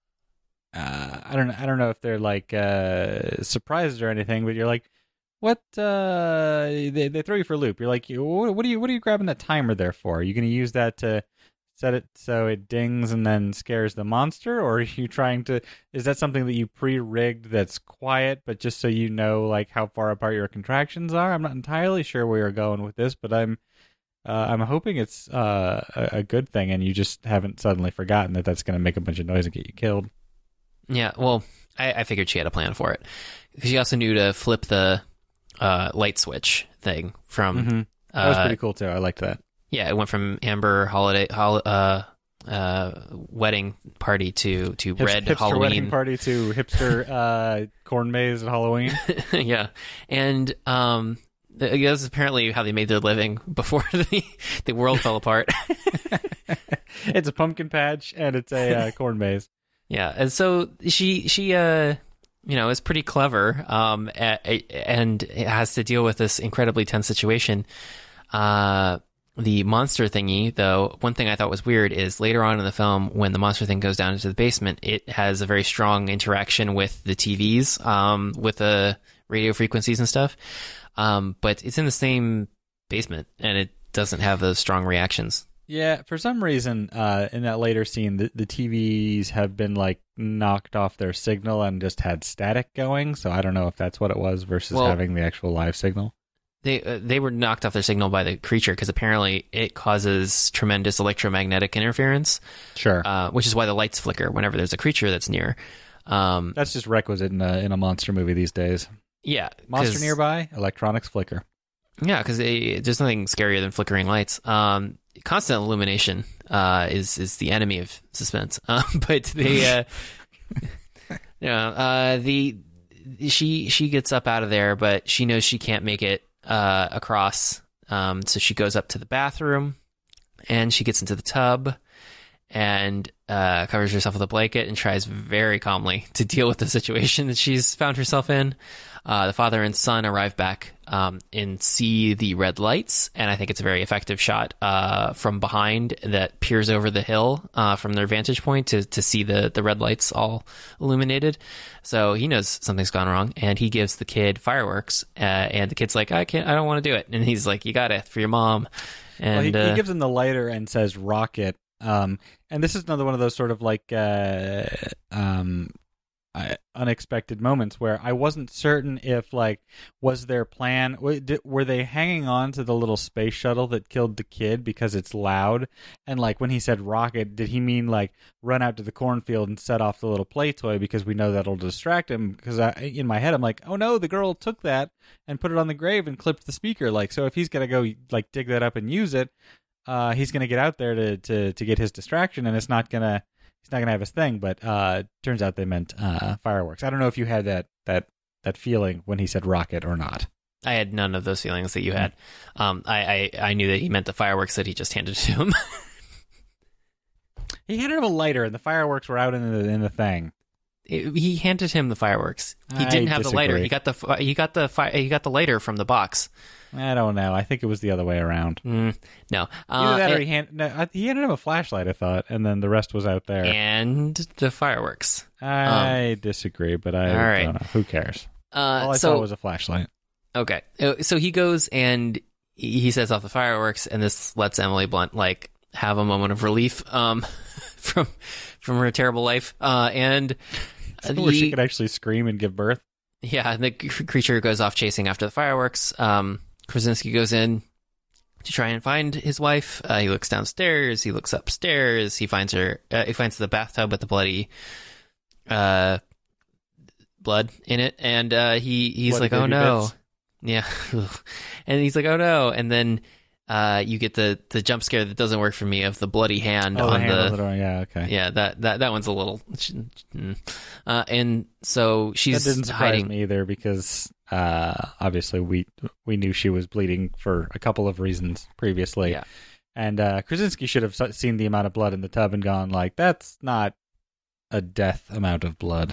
uh, I don't, I don't know if they're like uh, surprises or anything, but you're like, what? Uh, they they throw you for a loop. You're like, what, what are you, what are you grabbing that timer there for? Are you going to use that to set it so it dings and then scares the monster, or are you trying to, is that something that you pre-rigged that's quiet but just so you know like how far apart your contractions are? I'm not entirely sure where you're going with this, but I'm uh, I'm hoping it's uh, a, a good thing and you just haven't suddenly forgotten that that's going to make a bunch of noise and get you killed. Yeah, well, I, I figured she had a plan for it. She also knew to flip the uh, light switch thing from mm-hmm. That was uh, pretty cool too. I liked that. Yeah, it went from amber holiday hol- uh, uh, wedding party to, to Hip- red hipster Halloween wedding party to hipster uh, corn maze at Halloween. Yeah, and um, that's apparently how they made their living before the the world fell apart. It's a pumpkin patch and it's a uh, corn maze. Yeah, and so she she uh you know is pretty clever um a- and has to deal with this incredibly tense situation. Uh. The monster thingy, though, one thing I thought was weird is later on in the film, when the monster thing goes down into the basement, it has a very strong interaction with the T Vs, um, with the radio frequencies and stuff. Um, but it's in the same basement, and it doesn't have those strong reactions. Yeah, for some reason, uh, in that later scene, the, the T Vs have been like knocked off their signal and just had static going. So I don't know if that's what it was versus well, having the actual live signal. They uh, they were knocked off their signal by the creature because apparently it causes tremendous electromagnetic interference. Sure, uh, which is why the lights flicker whenever there's a creature that's near. Um, that's just requisite in a in a monster movie these days. Yeah, monster nearby, electronics flicker. Yeah, because there's nothing scarier than flickering lights. Um, constant illumination uh, is is the enemy of suspense. Uh, but they, uh, yeah, uh, the she she gets up out of there, but she knows she can't make it uh, across. Um, so she goes up to the bathroom, and she gets into the tub, and uh, covers herself with a blanket, and tries very calmly to deal with the situation that she's found herself in. Uh, the father and son arrive back um, and see the red lights, and I think it's a very effective shot uh, from behind that peers over the hill uh, from their vantage point to to see the, the red lights all illuminated. So he knows something's gone wrong, and he gives the kid fireworks, uh, and the kid's like, I can't, I don't want to do it. And he's like, you got it for your mom. And well, he, uh, he gives him the lighter and says, rocket. Um, and this is another one of those sort of like uh, um, uh, unexpected moments where I wasn't certain if, like, was their plan, were they hanging on to the little space shuttle that killed the kid because it's loud? And, like, when he said rocket, did he mean, like, run out to the cornfield and set off the little play toy because we know that'll distract him? Because I, in my head, I'm like, oh, no, the girl took that and put it on the grave and clipped the speaker. Like, so if he's going to go, like, dig that up and use it, Uh, he's going to get out there to, to, to get his distraction, and it's not going to, he's not gonna have his thing. But uh, turns out they meant uh, fireworks. I don't know if you had that that that feeling when he said rocket or not. I had none of those feelings that you had. Um, I, I I knew that he meant the fireworks that he just handed to him. He handed him a lighter, and the fireworks were out in the in the thing. It, he handed him the fireworks. He I didn't have disagree. the lighter. He got the fi- he got the fi- he got the lighter from the box. I don't know. I think it was the other way around. Mm, no, Either uh, that or and, he, hand, no, I- he handed him a flashlight, I thought, and then the rest was out there. and the fireworks. I disagree, but I all right. don't know. Who cares? Uh, All I so saw was a flashlight. okay, Uh, so he goes and he sets off the fireworks, and this lets Emily Blunt like have a moment of relief um, from from her terrible life. Uh, and So the, where she could actually scream and give birth. yeah, the c- creature goes off chasing after the fireworks. Um, Krasinski goes in to try and find his wife. Uh, he looks downstairs. He looks upstairs. He finds her. Uh, he finds the bathtub with the bloody uh, blood in it, and uh, he he's Bloody like, "Oh baby no." bits. Yeah, and he's like, "Oh no!" And then uh, you get the, the jump scare that doesn't work for me of the bloody hand Oh, on the hand the, on the door. Yeah, okay. yeah that, that that one's a little, uh, and so she's That didn't surprise hiding. me either because uh, obviously we we knew she was bleeding for a couple of reasons previously. Yeah. And uh, Krasinski should have s- seen the amount of blood in the tub and gone like, "That's not a death amount of blood."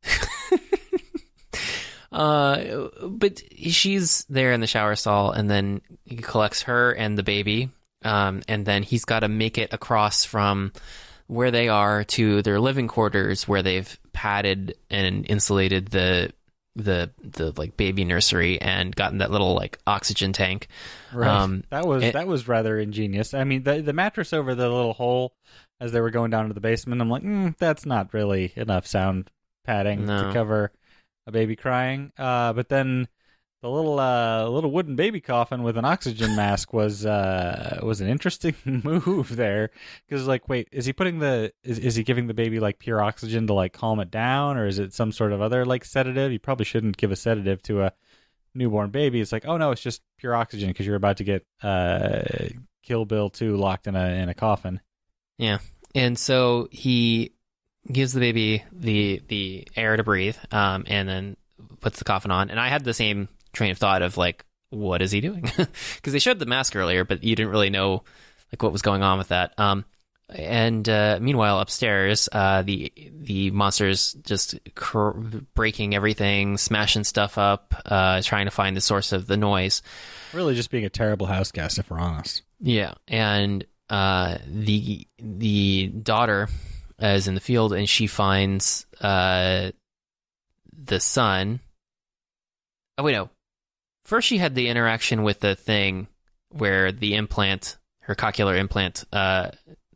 Uh, but she's there in the shower stall, and then he collects her and the baby, um, and then he's got to make it across from where they are to their living quarters, where they've padded and insulated the the the like baby nursery and gotten that little like oxygen tank. Right. Um, that was it- that was rather ingenious. I mean, the the mattress over the little hole as they were going down to the basement. I'm like, mm, that's not really enough sound padding No. to cover a baby crying. Uh, but then the little uh, little wooden baby coffin with an oxygen mask was uh, was an interesting move there. Because like, wait, is he putting the is is he giving the baby like pure oxygen to like calm it down, or is it some sort of other like sedative? You probably shouldn't give a sedative to a newborn baby. It's like, oh no, it's just pure oxygen because you're about to get uh, Kill Bill two locked in a in a coffin. Yeah, and so he gives the baby the the air to breathe, um, and then puts the coffin on. And I had the same train of thought of like, what is he doing? Because they showed the mask earlier, but you didn't really know like what was going on with that. Um, and uh, meanwhile, upstairs, uh, the the monsters just cr- breaking everything, smashing stuff up, uh, trying to find the source of the noise. Really, just being a terrible house guest, if we're honest. Yeah, and uh, the the daughter is in the field, and she finds uh, the son. Oh wait, no. First, she had the interaction with the thing where the implant, her cochlear implant, uh,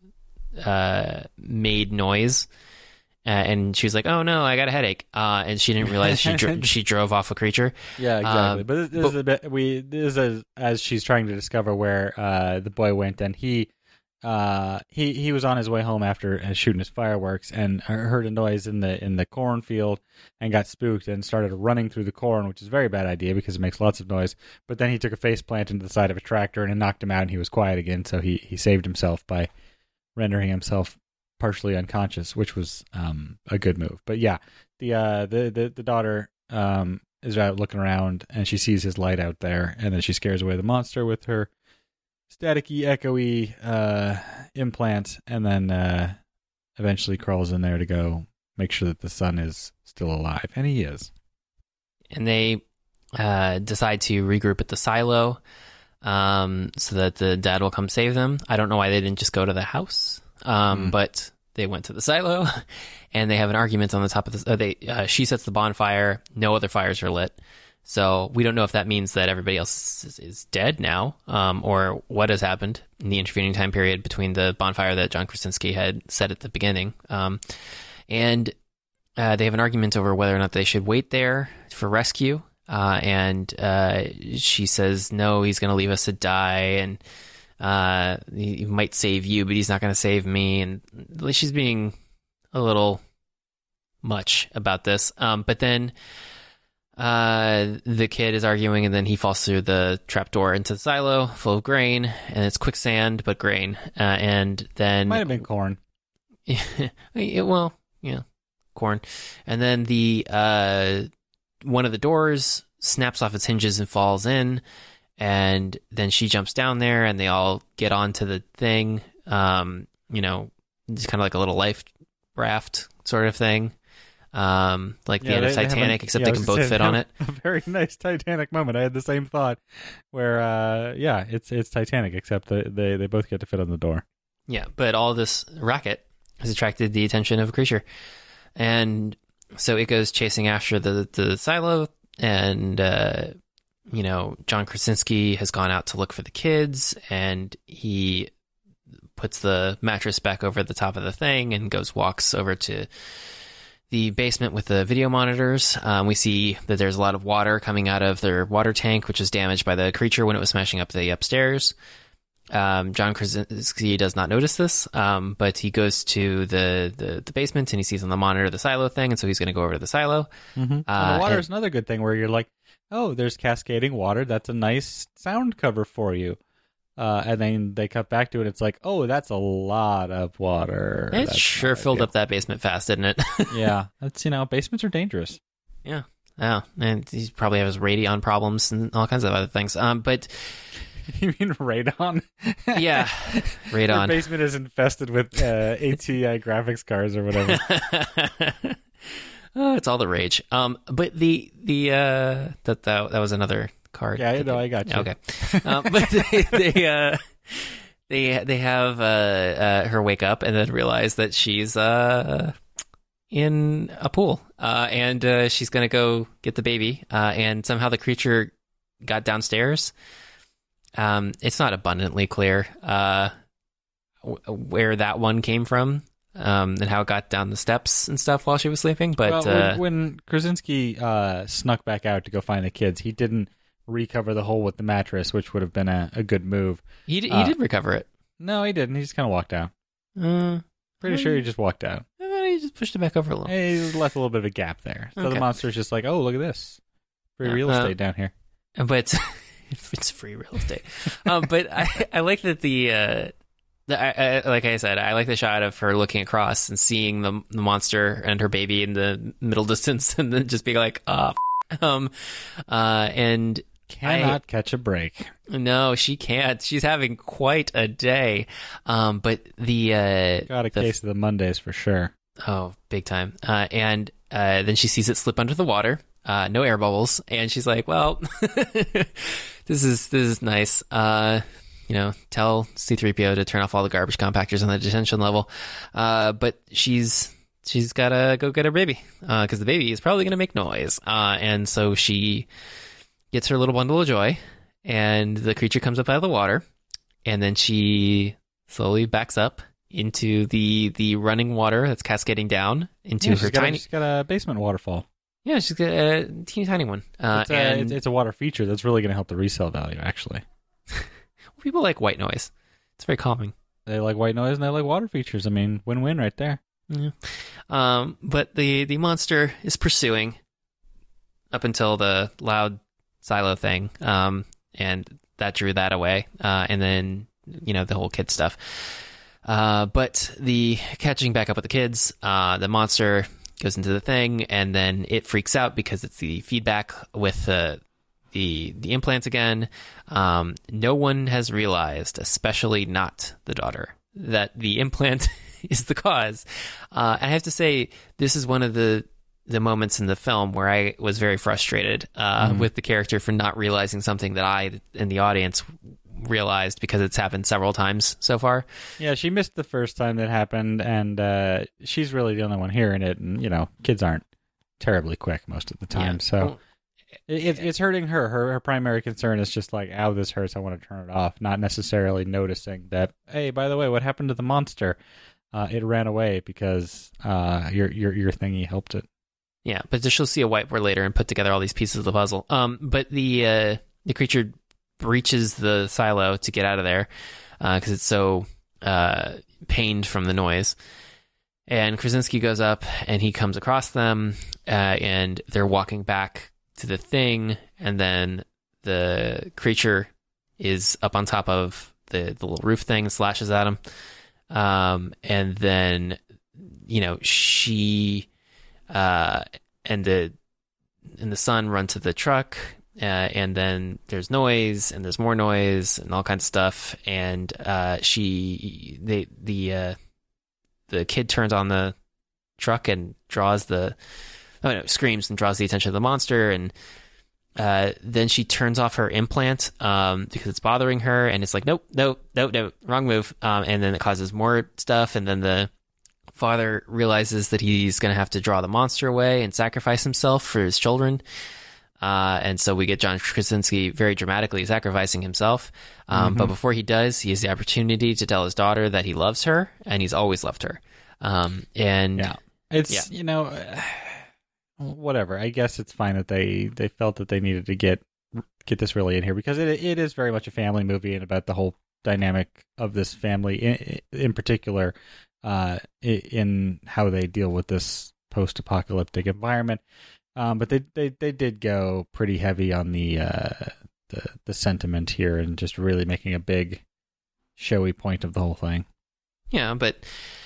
uh, made noise, uh, and she was like, "Oh no, I got a headache," uh, and she didn't realize she dro- she drove off a creature. Yeah, exactly. Um, but this, this but- is a bit we this is as, as she's trying to discover where uh, the boy went, and he uh, he he was on his way home after uh, shooting his fireworks, and heard a noise in the in the cornfield, and got spooked and started running through the corn, which is a very bad idea because it makes lots of noise. But then he took a face plant into the side of a tractor, and it knocked him out, and he was quiet again. So he he saved himself by rendering himself partially unconscious, which was um, a good move. But yeah, the uh, the, the the daughter um, is out looking around, and she sees his light out there, and then she scares away the monster with her staticky, echoey uh, implant, and then uh, eventually crawls in there to go make sure that the son is still alive, and he is. And they uh, decide to regroup at the silo, um, so that the dad will come save them. I don't know why they didn't just go to the house, um, Mm. but they went to the silo, and they have an argument on the top of the. Uh, they uh, she sets the bonfire. No other fires are lit, so we don't know if that means that everybody else is, is dead now, um, or what has happened in the intervening time period between the bonfire that John Krasinski had set at the beginning. Um, and uh, they have an argument over whether or not they should wait there for rescue. Uh, and uh, she says, no, he's going to leave us to die, and uh, he, he might save you, but he's not going to save me. And she's being a little much about this. Um, but then uh, the kid is arguing, and then he falls through the trapdoor into the silo full of grain, and it's quicksand, but grain. Uh, and then Might have been corn. Yeah, well, yeah, corn. And then the uh, one of the doors snaps off its hinges and falls in, and then she jumps down there, and they all get onto the thing. Um, you know, it's kind of like a little life raft sort of thing, um, like the Yeah, end of they- they have Titanic, a- except yeah, I they was can gonna both say, fit they on have it. A very nice Titanic moment. I had the same thought, where uh, yeah, it's it's Titanic, except they, they they both get to fit on the door. Yeah, but all this racket has attracted the attention of a creature, and so it goes chasing after the the silo, and uh, you know, John Krasinski has gone out to look for the kids, and he puts the mattress back over the top of the thing and goes walks over to the basement with the video monitors. Um, we see that there's a lot of water coming out of their water tank, which was damaged by the creature when it was smashing up the upstairs. Um, John Krasinski does not notice this, um, but he goes to the, the, the basement and he sees on the monitor the silo thing, and so he's going to go over to the silo. Mm-hmm. Uh, and the water and- is another good thing, where you're like, oh, there's cascading water. That's a nice sound cover for you. Uh, and then they cut back to it. It's like, oh, that's a lot of water. It That's sure not filled ideal. up that basement fast, didn't it? Yeah, that's, you know, basements are dangerous. Yeah. Yeah, and he probably has radon problems and all kinds of other things. Um, but You mean radon? yeah, Your radon. basement is infested with uh, A T I graphics cards or whatever. Oh, it's all the rage. Um, but the the uh, that that that was another card. Yeah, I know, I got you. Okay, um, but they they, uh, they they have uh, uh, her wake up and then realize that she's uh, in a pool, uh, and uh, she's gonna go get the baby. Uh, and somehow the creature got downstairs. Um, it's not abundantly clear uh, w- where that one came from. Um, and how it got down the steps and stuff while she was sleeping, but well, uh, when, when Krasinski uh, snuck back out to go find the kids, he didn't recover the hole with the mattress, which would have been a, a good move. he d- he uh, did recover it. No, he didn't. He just kind of walked out. Uh, Pretty Hmm. sure he just walked out. I thought he just pushed it back over a little. He left a little bit of a gap there. So Okay. the monster's just like, oh, look at this. Free Yeah, real uh, estate down here. But it's free real estate. um, but I, I like that the, uh, the I, I, like I said, I like the shot of her looking across and seeing the, the monster and her baby in the middle distance, and then just being like, ah, f-. um, uh, and Cannot catch a break. no, she can't. She's having quite a day. Um, but the uh, Got a the case of the Mondays for sure. Oh, big time. Uh, and uh, then she sees it slip under the water. Uh, no air bubbles. And she's like, well, this is this is nice. Uh, you know, tell C three P O to turn off all the garbage compactors on the detention level. Uh, but she's she's got to go get her baby because the baby is probably going to make noise. Uh, and so she gets her little bundle of joy, and the creature comes up out of the water. And then she slowly backs up into the the running water that's cascading down into Yeah, her she's got a- tiny. she's got a basement waterfall. Yeah, she's got a teeny tiny one. Uh, It's, a, and it's, it's a water feature that's really going to help the resale value, actually. people like white noise. It's very calming. They like white noise and they like water features. I mean, win-win right there. Yeah. Um, but the the monster is pursuing up until the loud silo thing. Um, and that drew that away. Uh, and then you know the whole kid stuff. Uh, but the catching back up with the kids, uh, the monster goes into the thing, and then it freaks out because it's the feedback with uh, the the implants again. Um, no one has realized, especially not the daughter, that the implant is the cause. Uh, I have to say, this is one of the the moments in the film where I was very frustrated uh, Mhm. with the character for not realizing something that I, in the audience, realized because it's happened several times so far. Yeah, she missed the first time that happened, and uh, she's really the only one hearing it. And, you know, kids aren't terribly quick most of the time. Yeah. So Well, it, it's hurting her. her. Her primary concern is just like, ow, this hurts. I want to turn it off. Not necessarily noticing that, hey, by the way, what happened to the monster? Uh, it ran away because uh, your, your, your thingy helped it. Yeah, but she'll see a whiteboard later and put together all these pieces of the puzzle. Um, but the uh, the creature breaches the silo to get out of there because it's so uh, pained from the noise. And Krasinski goes up and he comes across them, uh, and they're walking back to the thing, and then the creature is up on top of the, the little roof thing and slashes at him. Um, and then you know, she uh, and the and the son run to the truck, uh, and then there's noise, and there's more noise, and all kinds of stuff. And uh, she, they, the uh, the kid turns on the truck and draws the, oh no, screams and draws the attention of the monster, and uh, then she turns off her implant um, because it's bothering her, and it's like, nope, nope, nope, nope, wrong move, um, and then it causes more stuff, and then the father realizes that he's going to have to draw the monster away and sacrifice himself for his children. Uh, and so we get John Krasinski very dramatically sacrificing himself. Um, mm-hmm. But before he does, he has the opportunity to tell his daughter that he loves her, and he's always loved her. Um, and yeah, it's, yeah. you know, uh, whatever. I guess it's fine that they, they felt that they needed to get, get this really in here, because it it is very much a family movie and about the whole dynamic of this family in, in particular. Uh, in how they deal with this post-apocalyptic environment, um, but they, they they did go pretty heavy on the uh, the the sentiment here, and just really making a big, showy point of the whole thing. Yeah, but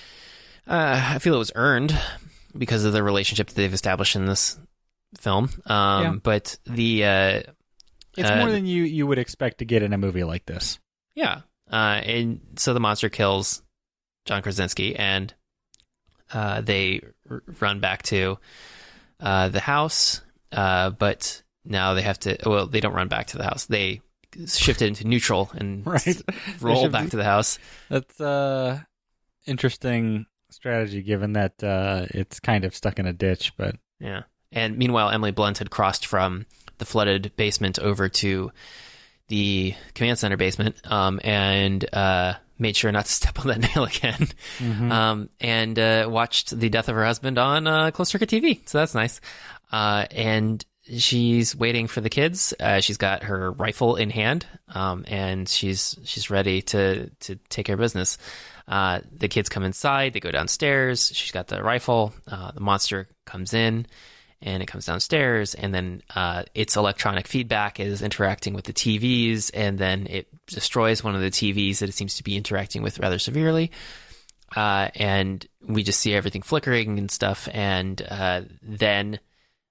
uh, I feel it was earned because of the relationship that they've established in this film. Um, yeah. But the uh, it's uh, more than you you would expect to get in a movie like this. Yeah, uh, and so the monster kills John Krasinski, and uh, they r- run back to uh, the house, uh, but now they have to, well, they don't run back to the house. They shift it into neutral and right. roll back to the house. That's uh interesting strategy, given that uh, it's kind of stuck in a ditch, but... Yeah. And meanwhile, Emily Blunt had crossed from the flooded basement over to the command center basement, um, and uh, made sure not to step on that nail again, mm-hmm. um, and uh, watched the death of her husband on uh, closed circuit T V. So that's nice. Uh, and she's waiting for the kids. Uh, she's got her rifle in hand, um, and she's she's ready to to take care of business. Uh, the kids come inside. They go downstairs. She's got the rifle. Uh, the monster comes in. And it comes downstairs, and then uh, its electronic feedback is interacting with the T Vs, and then it destroys one of the T Vs that it seems to be interacting with rather severely. Uh, and we just see everything flickering and stuff, and uh, then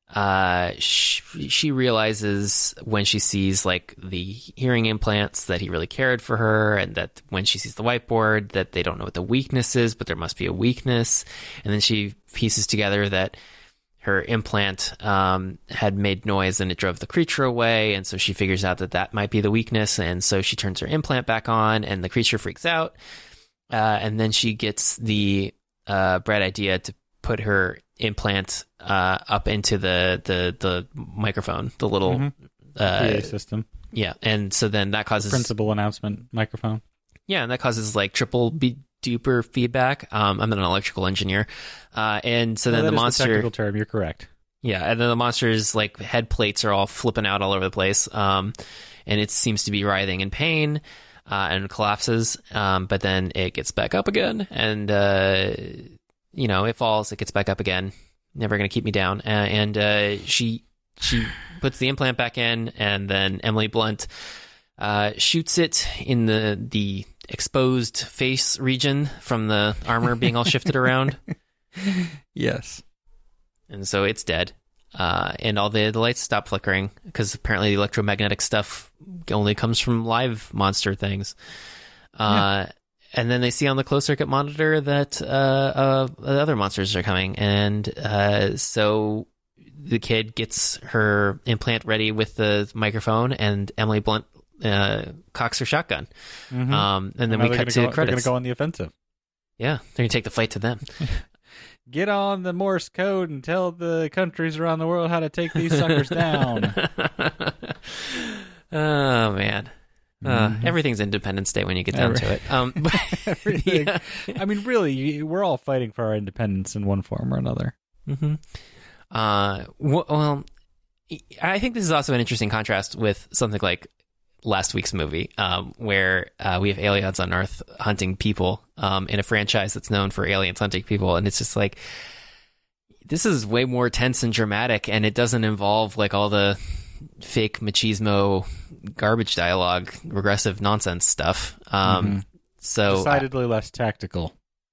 uh, she, she realizes when she sees like the hearing implants that he really cared for her, and that when she sees the whiteboard that they don't know what the weakness is, but there must be a weakness. And then she pieces together that her implant um, had made noise and it drove the creature away, and so she figures out that that might be the weakness, and so she turns her implant back on, and the creature freaks out, uh, and then she gets the uh, bright idea to put her implant uh, up into the, the, the microphone, the little mm-hmm. uh, P A system. Yeah, and so then that causes... Principal announcement microphone. Yeah, and that causes like triple beat duper feedback. Um, I'm an electrical engineer, uh, and so then well, the monster. The technical term, you're correct. Yeah, and then the monster's like head plates are all flipping out all over the place, um, and it seems to be writhing in pain, uh, and collapses. Um, but then it gets back up again, and uh, you know it falls. It gets back up again. Never gonna keep me down. Uh, and uh, she she puts the implant back in, and then Emily Blunt uh, shoots it in the the. exposed face region from the armor being all shifted around. Yes. And so it's dead. Uh, and all the, the lights stop flickering because apparently the electromagnetic stuff only comes from live monster things. Uh, yeah. And then they see on the closed circuit monitor that uh, uh, other monsters are coming. And uh, so the kid gets her implant ready with the microphone, and Emily Blunt uh cocks her shotgun, mm-hmm. um and then and we cut to go, credits. They're gonna go on the offensive. Yeah, they're gonna take the fight to them. Get on the Morse code and tell the countries around the world how to take these suckers down. Oh man, uh, mm-hmm. Everything's Independence Day when you get down Every, to it. Um but, everything yeah. I mean, really, we're all fighting for our independence in one form or another. Mm-hmm. uh well I think this is also an interesting contrast with something like last week's movie, um, where uh, we have aliens on Earth hunting people, um, in a franchise that's known for aliens hunting people, and it's just like, this is way more tense and dramatic, and it doesn't involve like all the fake machismo garbage dialogue, regressive nonsense stuff. Um, mm-hmm. So decidedly uh, less tactical.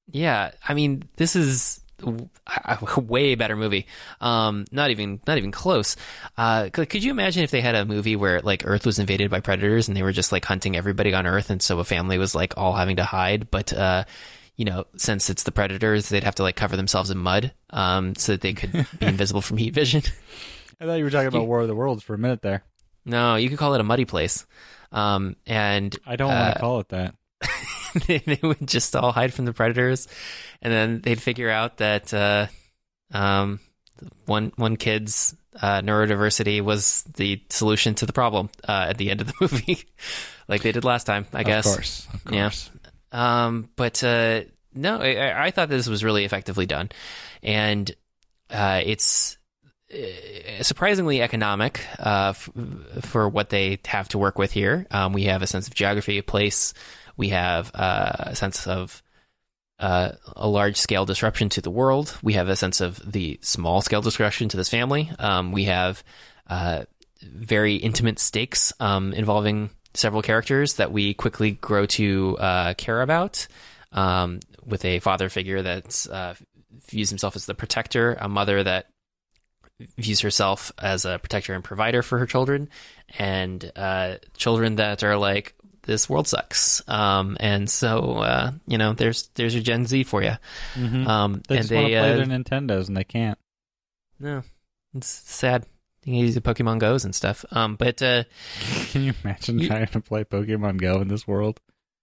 Yeah, I mean, this is a a way better movie. Um, not even not even close. Uh, could, could you imagine if they had a movie where like Earth was invaded by predators and they were just like hunting everybody on Earth, and so a family was like all having to hide, but uh, you know, since it's the predators, they'd have to like cover themselves in mud, um, so that they could be invisible from heat vision. I thought you were talking about You- War of the Worlds for a minute there. No, you could call it a muddy place. Um, and I don't want uh, to call it that. they, they would just all hide from the predators, and then they'd figure out that uh, um, one one kid's uh, neurodiversity was the solution to the problem uh, at the end of the movie, like they did last time, I guess. Of course, of Yeah. course. Um, but uh, no, I, I thought this was really effectively done, and uh, it's uh, surprisingly economic uh, f- for what they have to work with here. Um, we have a sense of geography, place. We have uh, a sense of uh, a large scale disruption to the world. We have a sense of the small scale disruption to this family. Um, we have uh, very intimate stakes um, involving several characters that we quickly grow to uh, care about, um, with a father figure that uh, views himself as the protector, a mother that views herself as a protector and provider for her children, and uh, children that are like, this world sucks. Um, and so, uh, you know, there's there's your Gen Z for you. Mm-hmm. Um, They and just want to they, play uh, their Nintendos and they can't. no, it's sad. You can use the Pokemon Go's and stuff. Um, but uh, Can you imagine You- trying to play Pokemon Go in this world?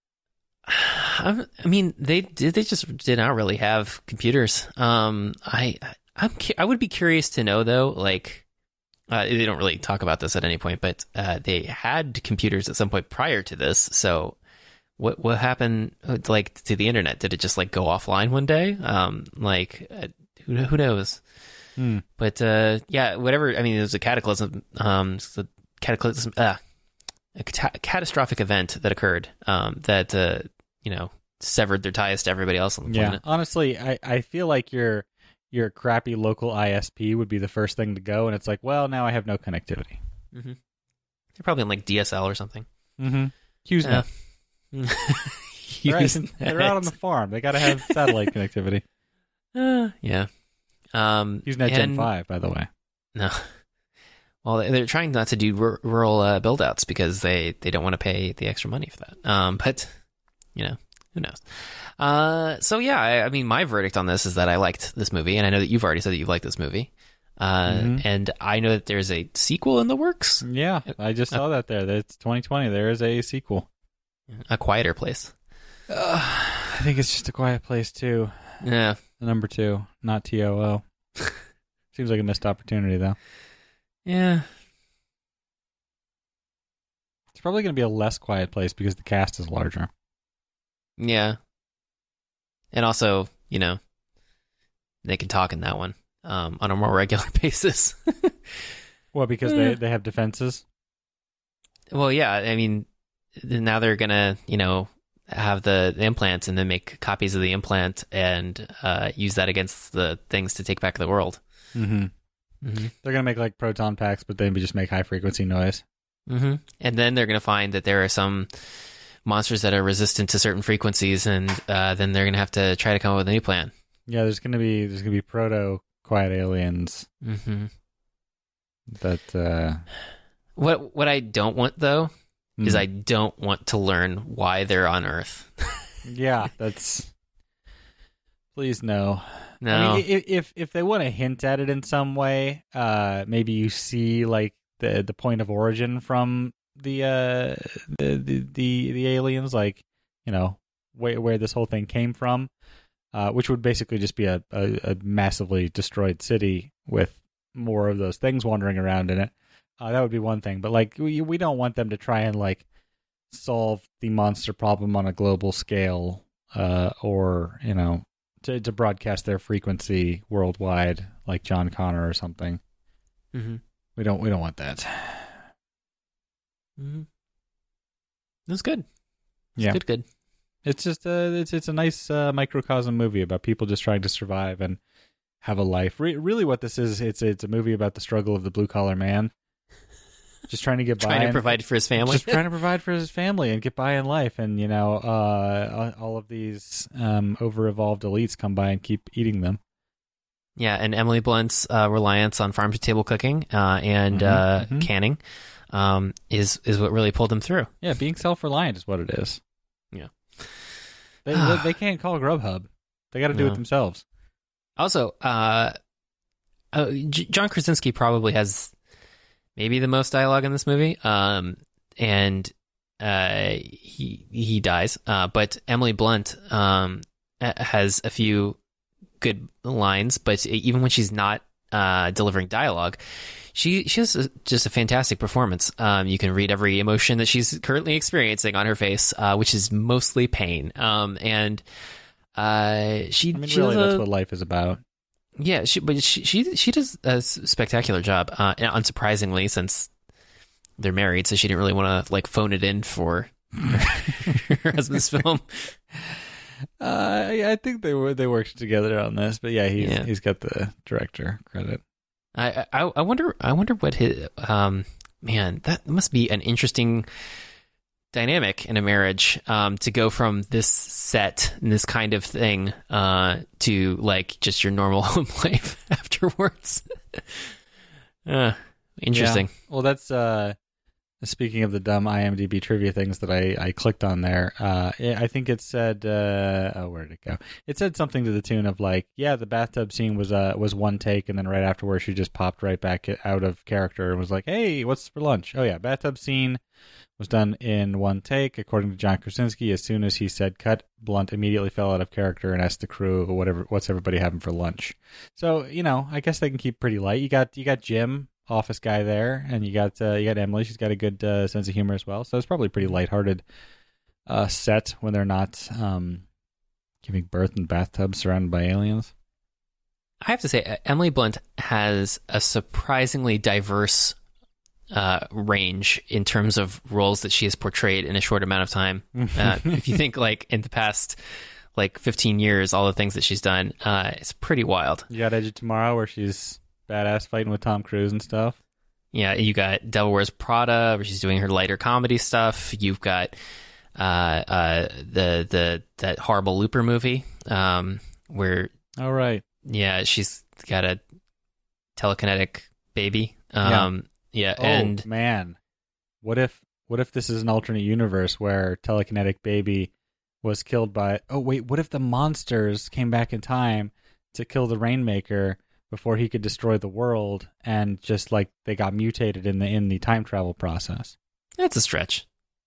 I I mean, they did. They just did not really have computers. Um, I I'm cu- I would be curious to know though. Like, uh, they don't really talk about this at any point, but uh, they had computers at some point prior to this. So, what what happened? uh, Like to the internet? Did it just like go offline one day? Um, like uh, who who knows? Hmm. But uh, yeah, whatever. I mean, it was a cataclysm. Um, it's a cataclysm. Uh, a cata- catastrophic event that occurred. Um, that uh, you know, severed their ties to everybody else on the Yeah, planet. honestly, I, I feel like your your crappy local I S P would be the first thing to go, and it's like, well, now I have no connectivity. Mm-hmm. They're probably on like D S L or something. Mm-hmm. HughesNet. Yeah. Right, Use they're out on the that. farm. They got to have satellite connectivity. Uh, yeah. Um, HughesNet Gen and- five, by the way. No. Well, they're trying not to do rur- rural uh, build-outs because they, they don't want to pay the extra money for that. Um, but, you know, who knows? Uh, so, yeah, I, I mean, my verdict on this is that I liked this movie, and I know that you've already said that you liked this movie. Uh, Mhm. And I know that there's a sequel in the works, Yeah, I just saw that there. It's twenty twenty. There is a sequel. A Quieter Place. Uh, I think it's just A Quiet Place too. Yeah. The number two, not T O O. Seems like a missed opportunity, though. Yeah. It's probably going to be a less quiet place because the cast is larger. Yeah. And also, you know, they can talk in that one um, on a more regular basis. Well, because they, they have defenses. Well, yeah, I mean, now they're going to, you know, have the, the implants and then make copies of the implant and uh, use that against the things to take back the world. Mm-hmm. Mm-hmm. They're going to make like proton packs, but then we just make high frequency noise. Mm-hmm. And then they're going to find that there are some monsters that are resistant to certain frequencies, and uh, then they're going to have to try to come up with a new plan. Yeah, there's going to be there's going to be proto quiet aliens Mm-hmm. that. Uh, What what I don't want though is hmm. I don't want to learn why they're on Earth. Yeah, that's. Please no. No. I mean, if if, if they want to hint at it in some way, uh, maybe you see like the the point of origin from the uh the the the, the aliens, like you know where where this whole thing came from, uh, which would basically just be a, a, a massively destroyed city with more of those things wandering around in it. Uh, that would be one thing, but like we we don't want them to try and like solve the monster problem on a global scale, uh, or you know. To, to broadcast their frequency worldwide, like John Connor or something. mm-hmm. We don't. We don't want that. Mm-hmm. That's good. It's Yeah. good, good. It's just a. It's it's a nice uh, microcosm movie about people just trying to survive and have a life. Re- really, what this is, it's it's a movie about the struggle of the blue collar man. just trying to get by, trying to and, provide for his family. just trying to provide for his family and get by in life. And you know, uh, all of these um, over-evolved elites come by and keep eating them. Yeah, and Emily Blunt's uh, reliance on farm-to-table cooking uh, and Mhm, uh, mhm. canning um, is is what really pulled him through. Yeah, being self-reliant is what it is. Yeah. They they, they can't call Grubhub. They got to do No. it themselves. Also, uh, uh, J- John Krasinski probably has maybe the most dialogue in this movie, um, and uh, he he dies. Uh, but Emily Blunt um, a- has a few good lines, but even when she's not uh, delivering dialogue, she she has a, just a fantastic performance. Um, you can read every emotion that she's currently experiencing on her face, uh, which is mostly pain. Um, and uh, she I mean, she really, does that's a- what life is about. yeah, she, but she she she does a s- spectacular job. Uh, and unsurprisingly, since they're married, so she didn't really want to like phone it in for her husband's film. Uh, yeah, I think they were they worked together on this, but yeah, he's Yeah. he's got the director credit. I, I I wonder I wonder what his um man that must be an interesting dynamic in a marriage, um to go from this set and this kind of thing uh to like just your normal home life afterwards. uh, interesting. Yeah. Well, that's uh, speaking of the dumb IMDb trivia things that I, I clicked on there. Uh, I think it said, uh, oh, where did it go? It said something to the tune of like, yeah, the bathtub scene was uh was one take, and then right afterwards she just popped right back out of character and was like, hey, what's for lunch? Oh yeah, bathtub scene was done in one take, according to John Krasinski. As soon as he said cut, Blunt immediately fell out of character and asked the crew, whatever, what's everybody having for lunch? So you know, I guess they can keep pretty light. You got you got Jim, office guy there, and you got uh, you got Emily. She's got a good uh, sense of humor as well. So it's probably pretty lighthearted uh, set when they're not um, giving birth in bathtubs surrounded by aliens. I have to say, Emily Blunt has a surprisingly diverse uh, range in terms of roles that she has portrayed in a short amount of time. Uh, if you think like in the past like fifteen years, all the things that she's done, uh, it's pretty wild. You got Edge of Tomorrow, where she's badass fighting with Tom Cruise and stuff. Yeah, you got Devil Wears Prada, where she's doing her lighter comedy stuff. You've got uh, uh, the the that horrible Looper movie, um, where All right. yeah, she's got a telekinetic baby. Um, yeah, Oh and man, what if what if this is an alternate universe where telekinetic baby was killed by? Oh wait, what if the monsters came back in time to kill the Rainmaker before he could destroy the world, and just like they got mutated in the in the time travel process? that's a stretch.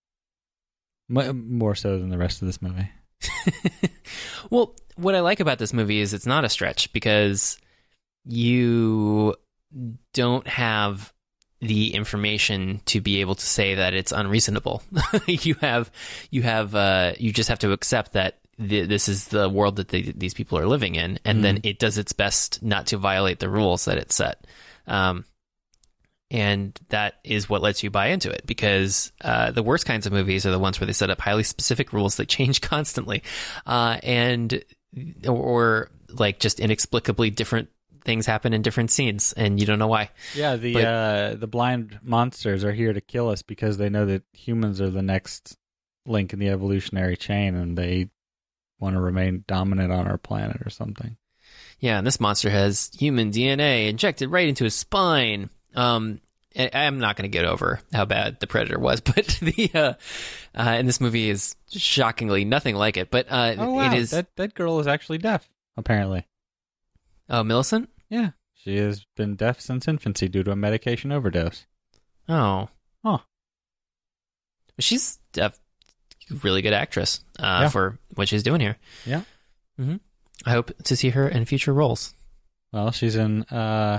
M- more so than the rest of this movie. Well, what I like about this movie is it's not a stretch because you don't have the information to be able to say that it's unreasonable. you have, you have, uh, you just have to accept that th- this is the world that they, these people are living in, and Mm. then it does its best not to violate the rules that it set. Um, and that is what lets you buy into it, because uh, the worst kinds of movies are the ones where they set up highly specific rules that change constantly, uh, and or, or like just inexplicably different things happen in different scenes, and you don't know why. Yeah, the But- uh, the blind monsters are here to kill us because they know that humans are the next link in the evolutionary chain, and they want to remain dominant on our planet or something. Yeah, and this monster has human D N A injected right into his spine. Um, I- I'm not going to get over how bad the Predator was, but the uh, uh, and this movie is shockingly nothing like it. But uh, Oh wow, it is. that that girl is actually deaf, apparently. Oh, Millicent. Yeah, she has been deaf since infancy due to a medication overdose. Oh, Huh. She's a really good actress uh, Yeah. for what she's doing here. Yeah. hmm I hope to see her in future roles. Well, she's in uh,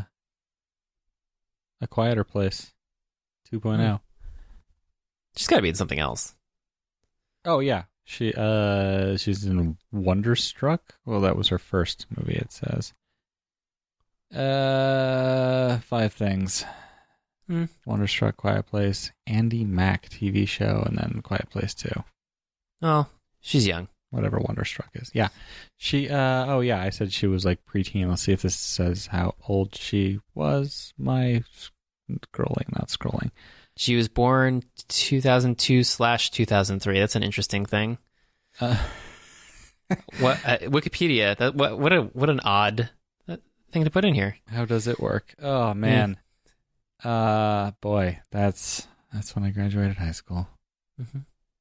A Quieter Place two point oh. She's got to be in something else. Oh yeah, she uh she's in Wonderstruck. Well, that was her first movie. It says. Uh, five things. Hmm. Wonderstruck, Quiet Place, Andy Mack T V show, and then Quiet Place two. Oh, she's young. Whatever Wonderstruck is. Yeah, she. Uh, oh yeah, I said she was like preteen. Let's see if this says how old she was. My scrolling, not scrolling. She was born two thousand two slash two thousand three. That's an interesting thing. Uh, what uh, Wikipedia? That what what a what an odd thing to put in here. How does it work? Oh man, mm. uh, boy, that's that's when I graduated high school. Mm-hmm.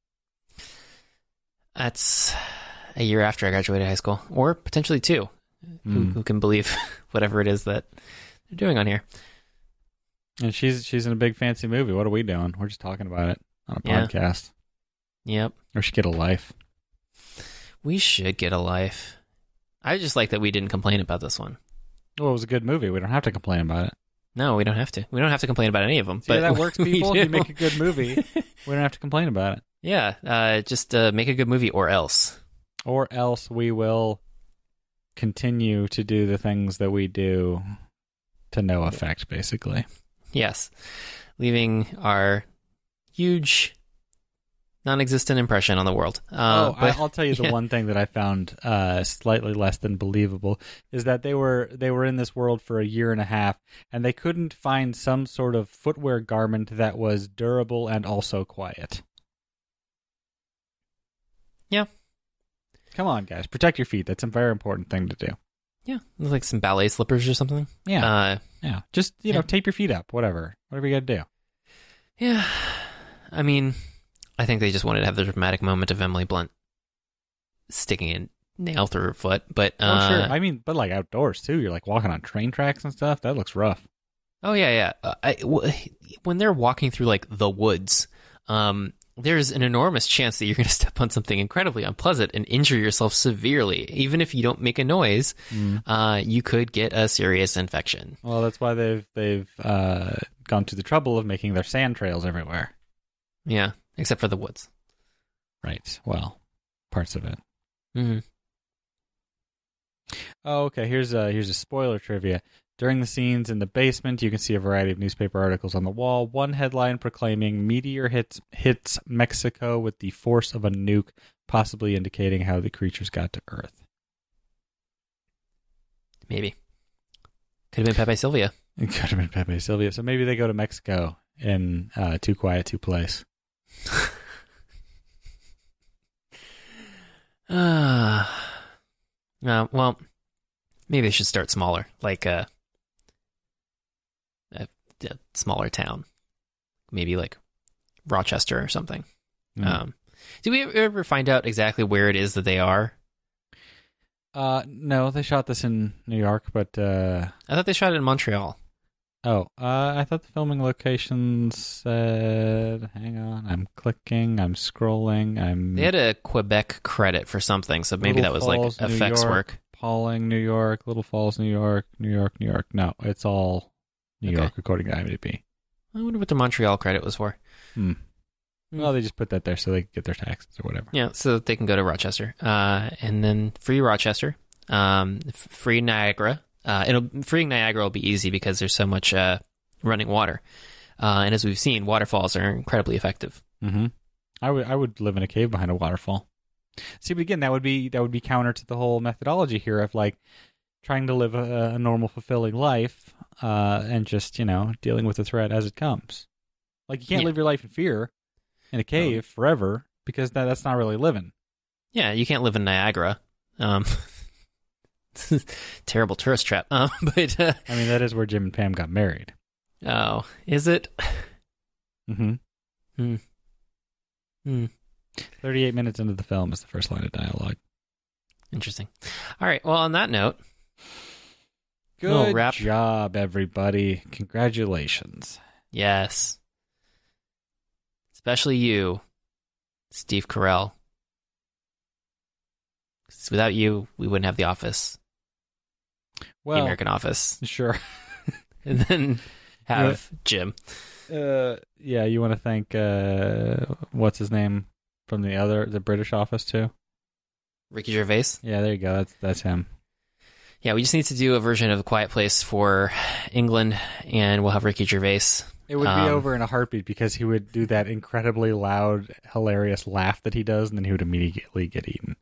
That's a year after I graduated high school, or potentially two. Mm. Who, who can believe whatever it is that they're doing on here? And she's she's in a big fancy movie. What are we doing? We're just talking about it on a yeah. podcast. Yep. We should get a life. We should get a life. I just like that we didn't complain about this one. Well, it was a good movie. We don't have to complain about it. No, we don't have to. We don't have to complain about any of them. See, but that works, people. If you make a good movie, we don't have to complain about it. Yeah, uh, just uh, make a good movie, or else. Or else we will continue to do the things that we do to no effect, basically. Yes, leaving our huge, non-existent impression on the world. Uh, oh, but, I'll tell you the yeah. one thing that I found uh, slightly less than believable is that they were they were in this world for a year and a half, and they couldn't find some sort of footwear garment that was durable and also quiet. Yeah. Come on, guys. Protect your feet. That's a very important thing to do. Yeah. Like some ballet slippers or something. Yeah. Uh, yeah. Just, you know, yeah. tape your feet up. Whatever. Whatever you got to do. Yeah. I mean, I think they just wanted to have the dramatic moment of Emily Blunt sticking a nail through her foot. But, uh, oh, sure. I mean, but like outdoors, too. You're like walking on train tracks and stuff. That looks rough. Oh, yeah, yeah. Uh, I, w- when they're walking through, like, the woods, um... there's an enormous chance that you're going to step on something incredibly unpleasant and injure yourself severely. Even if you don't make a noise, mm. uh, you could get a serious infection. Well, that's why they've they've uh, gone to the trouble of making their sand trails everywhere. Yeah, except for the woods. Right. Well, parts of it. Mm-hmm. Oh, okay. Here's a here's a spoiler trivia. During the scenes in the basement, you can see a variety of newspaper articles on the wall. One headline proclaiming meteor hits hits Mexico with the force of a nuke, possibly indicating how the creatures got to Earth. Maybe. Could have been Pepe Sylvia. It could have been Pepe Sylvia. So maybe they go to Mexico in uh, Too Quiet, Too Place. uh, uh, well, maybe they should start smaller, like uh, a, a smaller town, maybe like Rochester or something. Mm. Um, did we ever find out exactly where it is that they are? Uh, no, they shot this in New York, but uh, I thought they shot it in Montreal. Oh, uh, I thought the filming locations said. Hang on, I'm clicking, I'm scrolling, I'm. They had a Quebec credit for something, so maybe Little that was Falls, like New effects York, work. Pauling, New York, Little Falls, New York, New York, New York. No, it's all New Okay. York according to IMDb. I wonder what the Montreal credit was for. Hmm. Well, they just put that there so they can get their taxes or whatever. Yeah, so they can go to Rochester, uh, and then free Rochester, um, f- free Niagara. Uh, it'll freeing Niagara will be easy because there's so much uh, running water, uh, and as we've seen, waterfalls are incredibly effective. Mm-hmm. I would I would live in a cave behind a waterfall. See, but again, that would be that would be counter to the whole methodology here of like trying to live a, a normal, fulfilling life, uh, and just you know dealing with the threat as it comes. Like you can't Yeah. live your life in fear in a cave oh. forever because that that's not really living. Yeah, you can't live in Niagara. Um, terrible tourist trap. Um, but uh, I mean, that is where Jim and Pam got married. Oh, is it? Mm-hmm. Hmm. Hmm. Thirty-eight minutes into the film is the first line of dialogue. Interesting. All right. Well, on that note, good wrap. job, everybody! Congratulations. Yes. Especially you, Steve Carell. 'Cause without you, we wouldn't have The Office. Well, the American Office. Sure. And then have yeah. Jim. Uh, yeah, you want to thank, uh, what's his name from the other, the British Office, too? Ricky Gervais? Yeah, there you go. That's that's him. Yeah, we just need to do a version of A Quiet Place for England, and we'll have Ricky Gervais. It would um, be over in a heartbeat because he would do that incredibly loud, hilarious laugh that he does, and then he would immediately get eaten.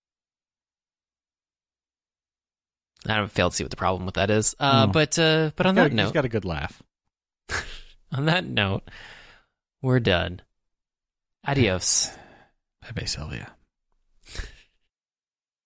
I don't fail to see what the problem with that is. Uh, no. But uh, but on he's that got, note... He's got a good laugh. On that note, We're done. Adios. Pepe Sylvia.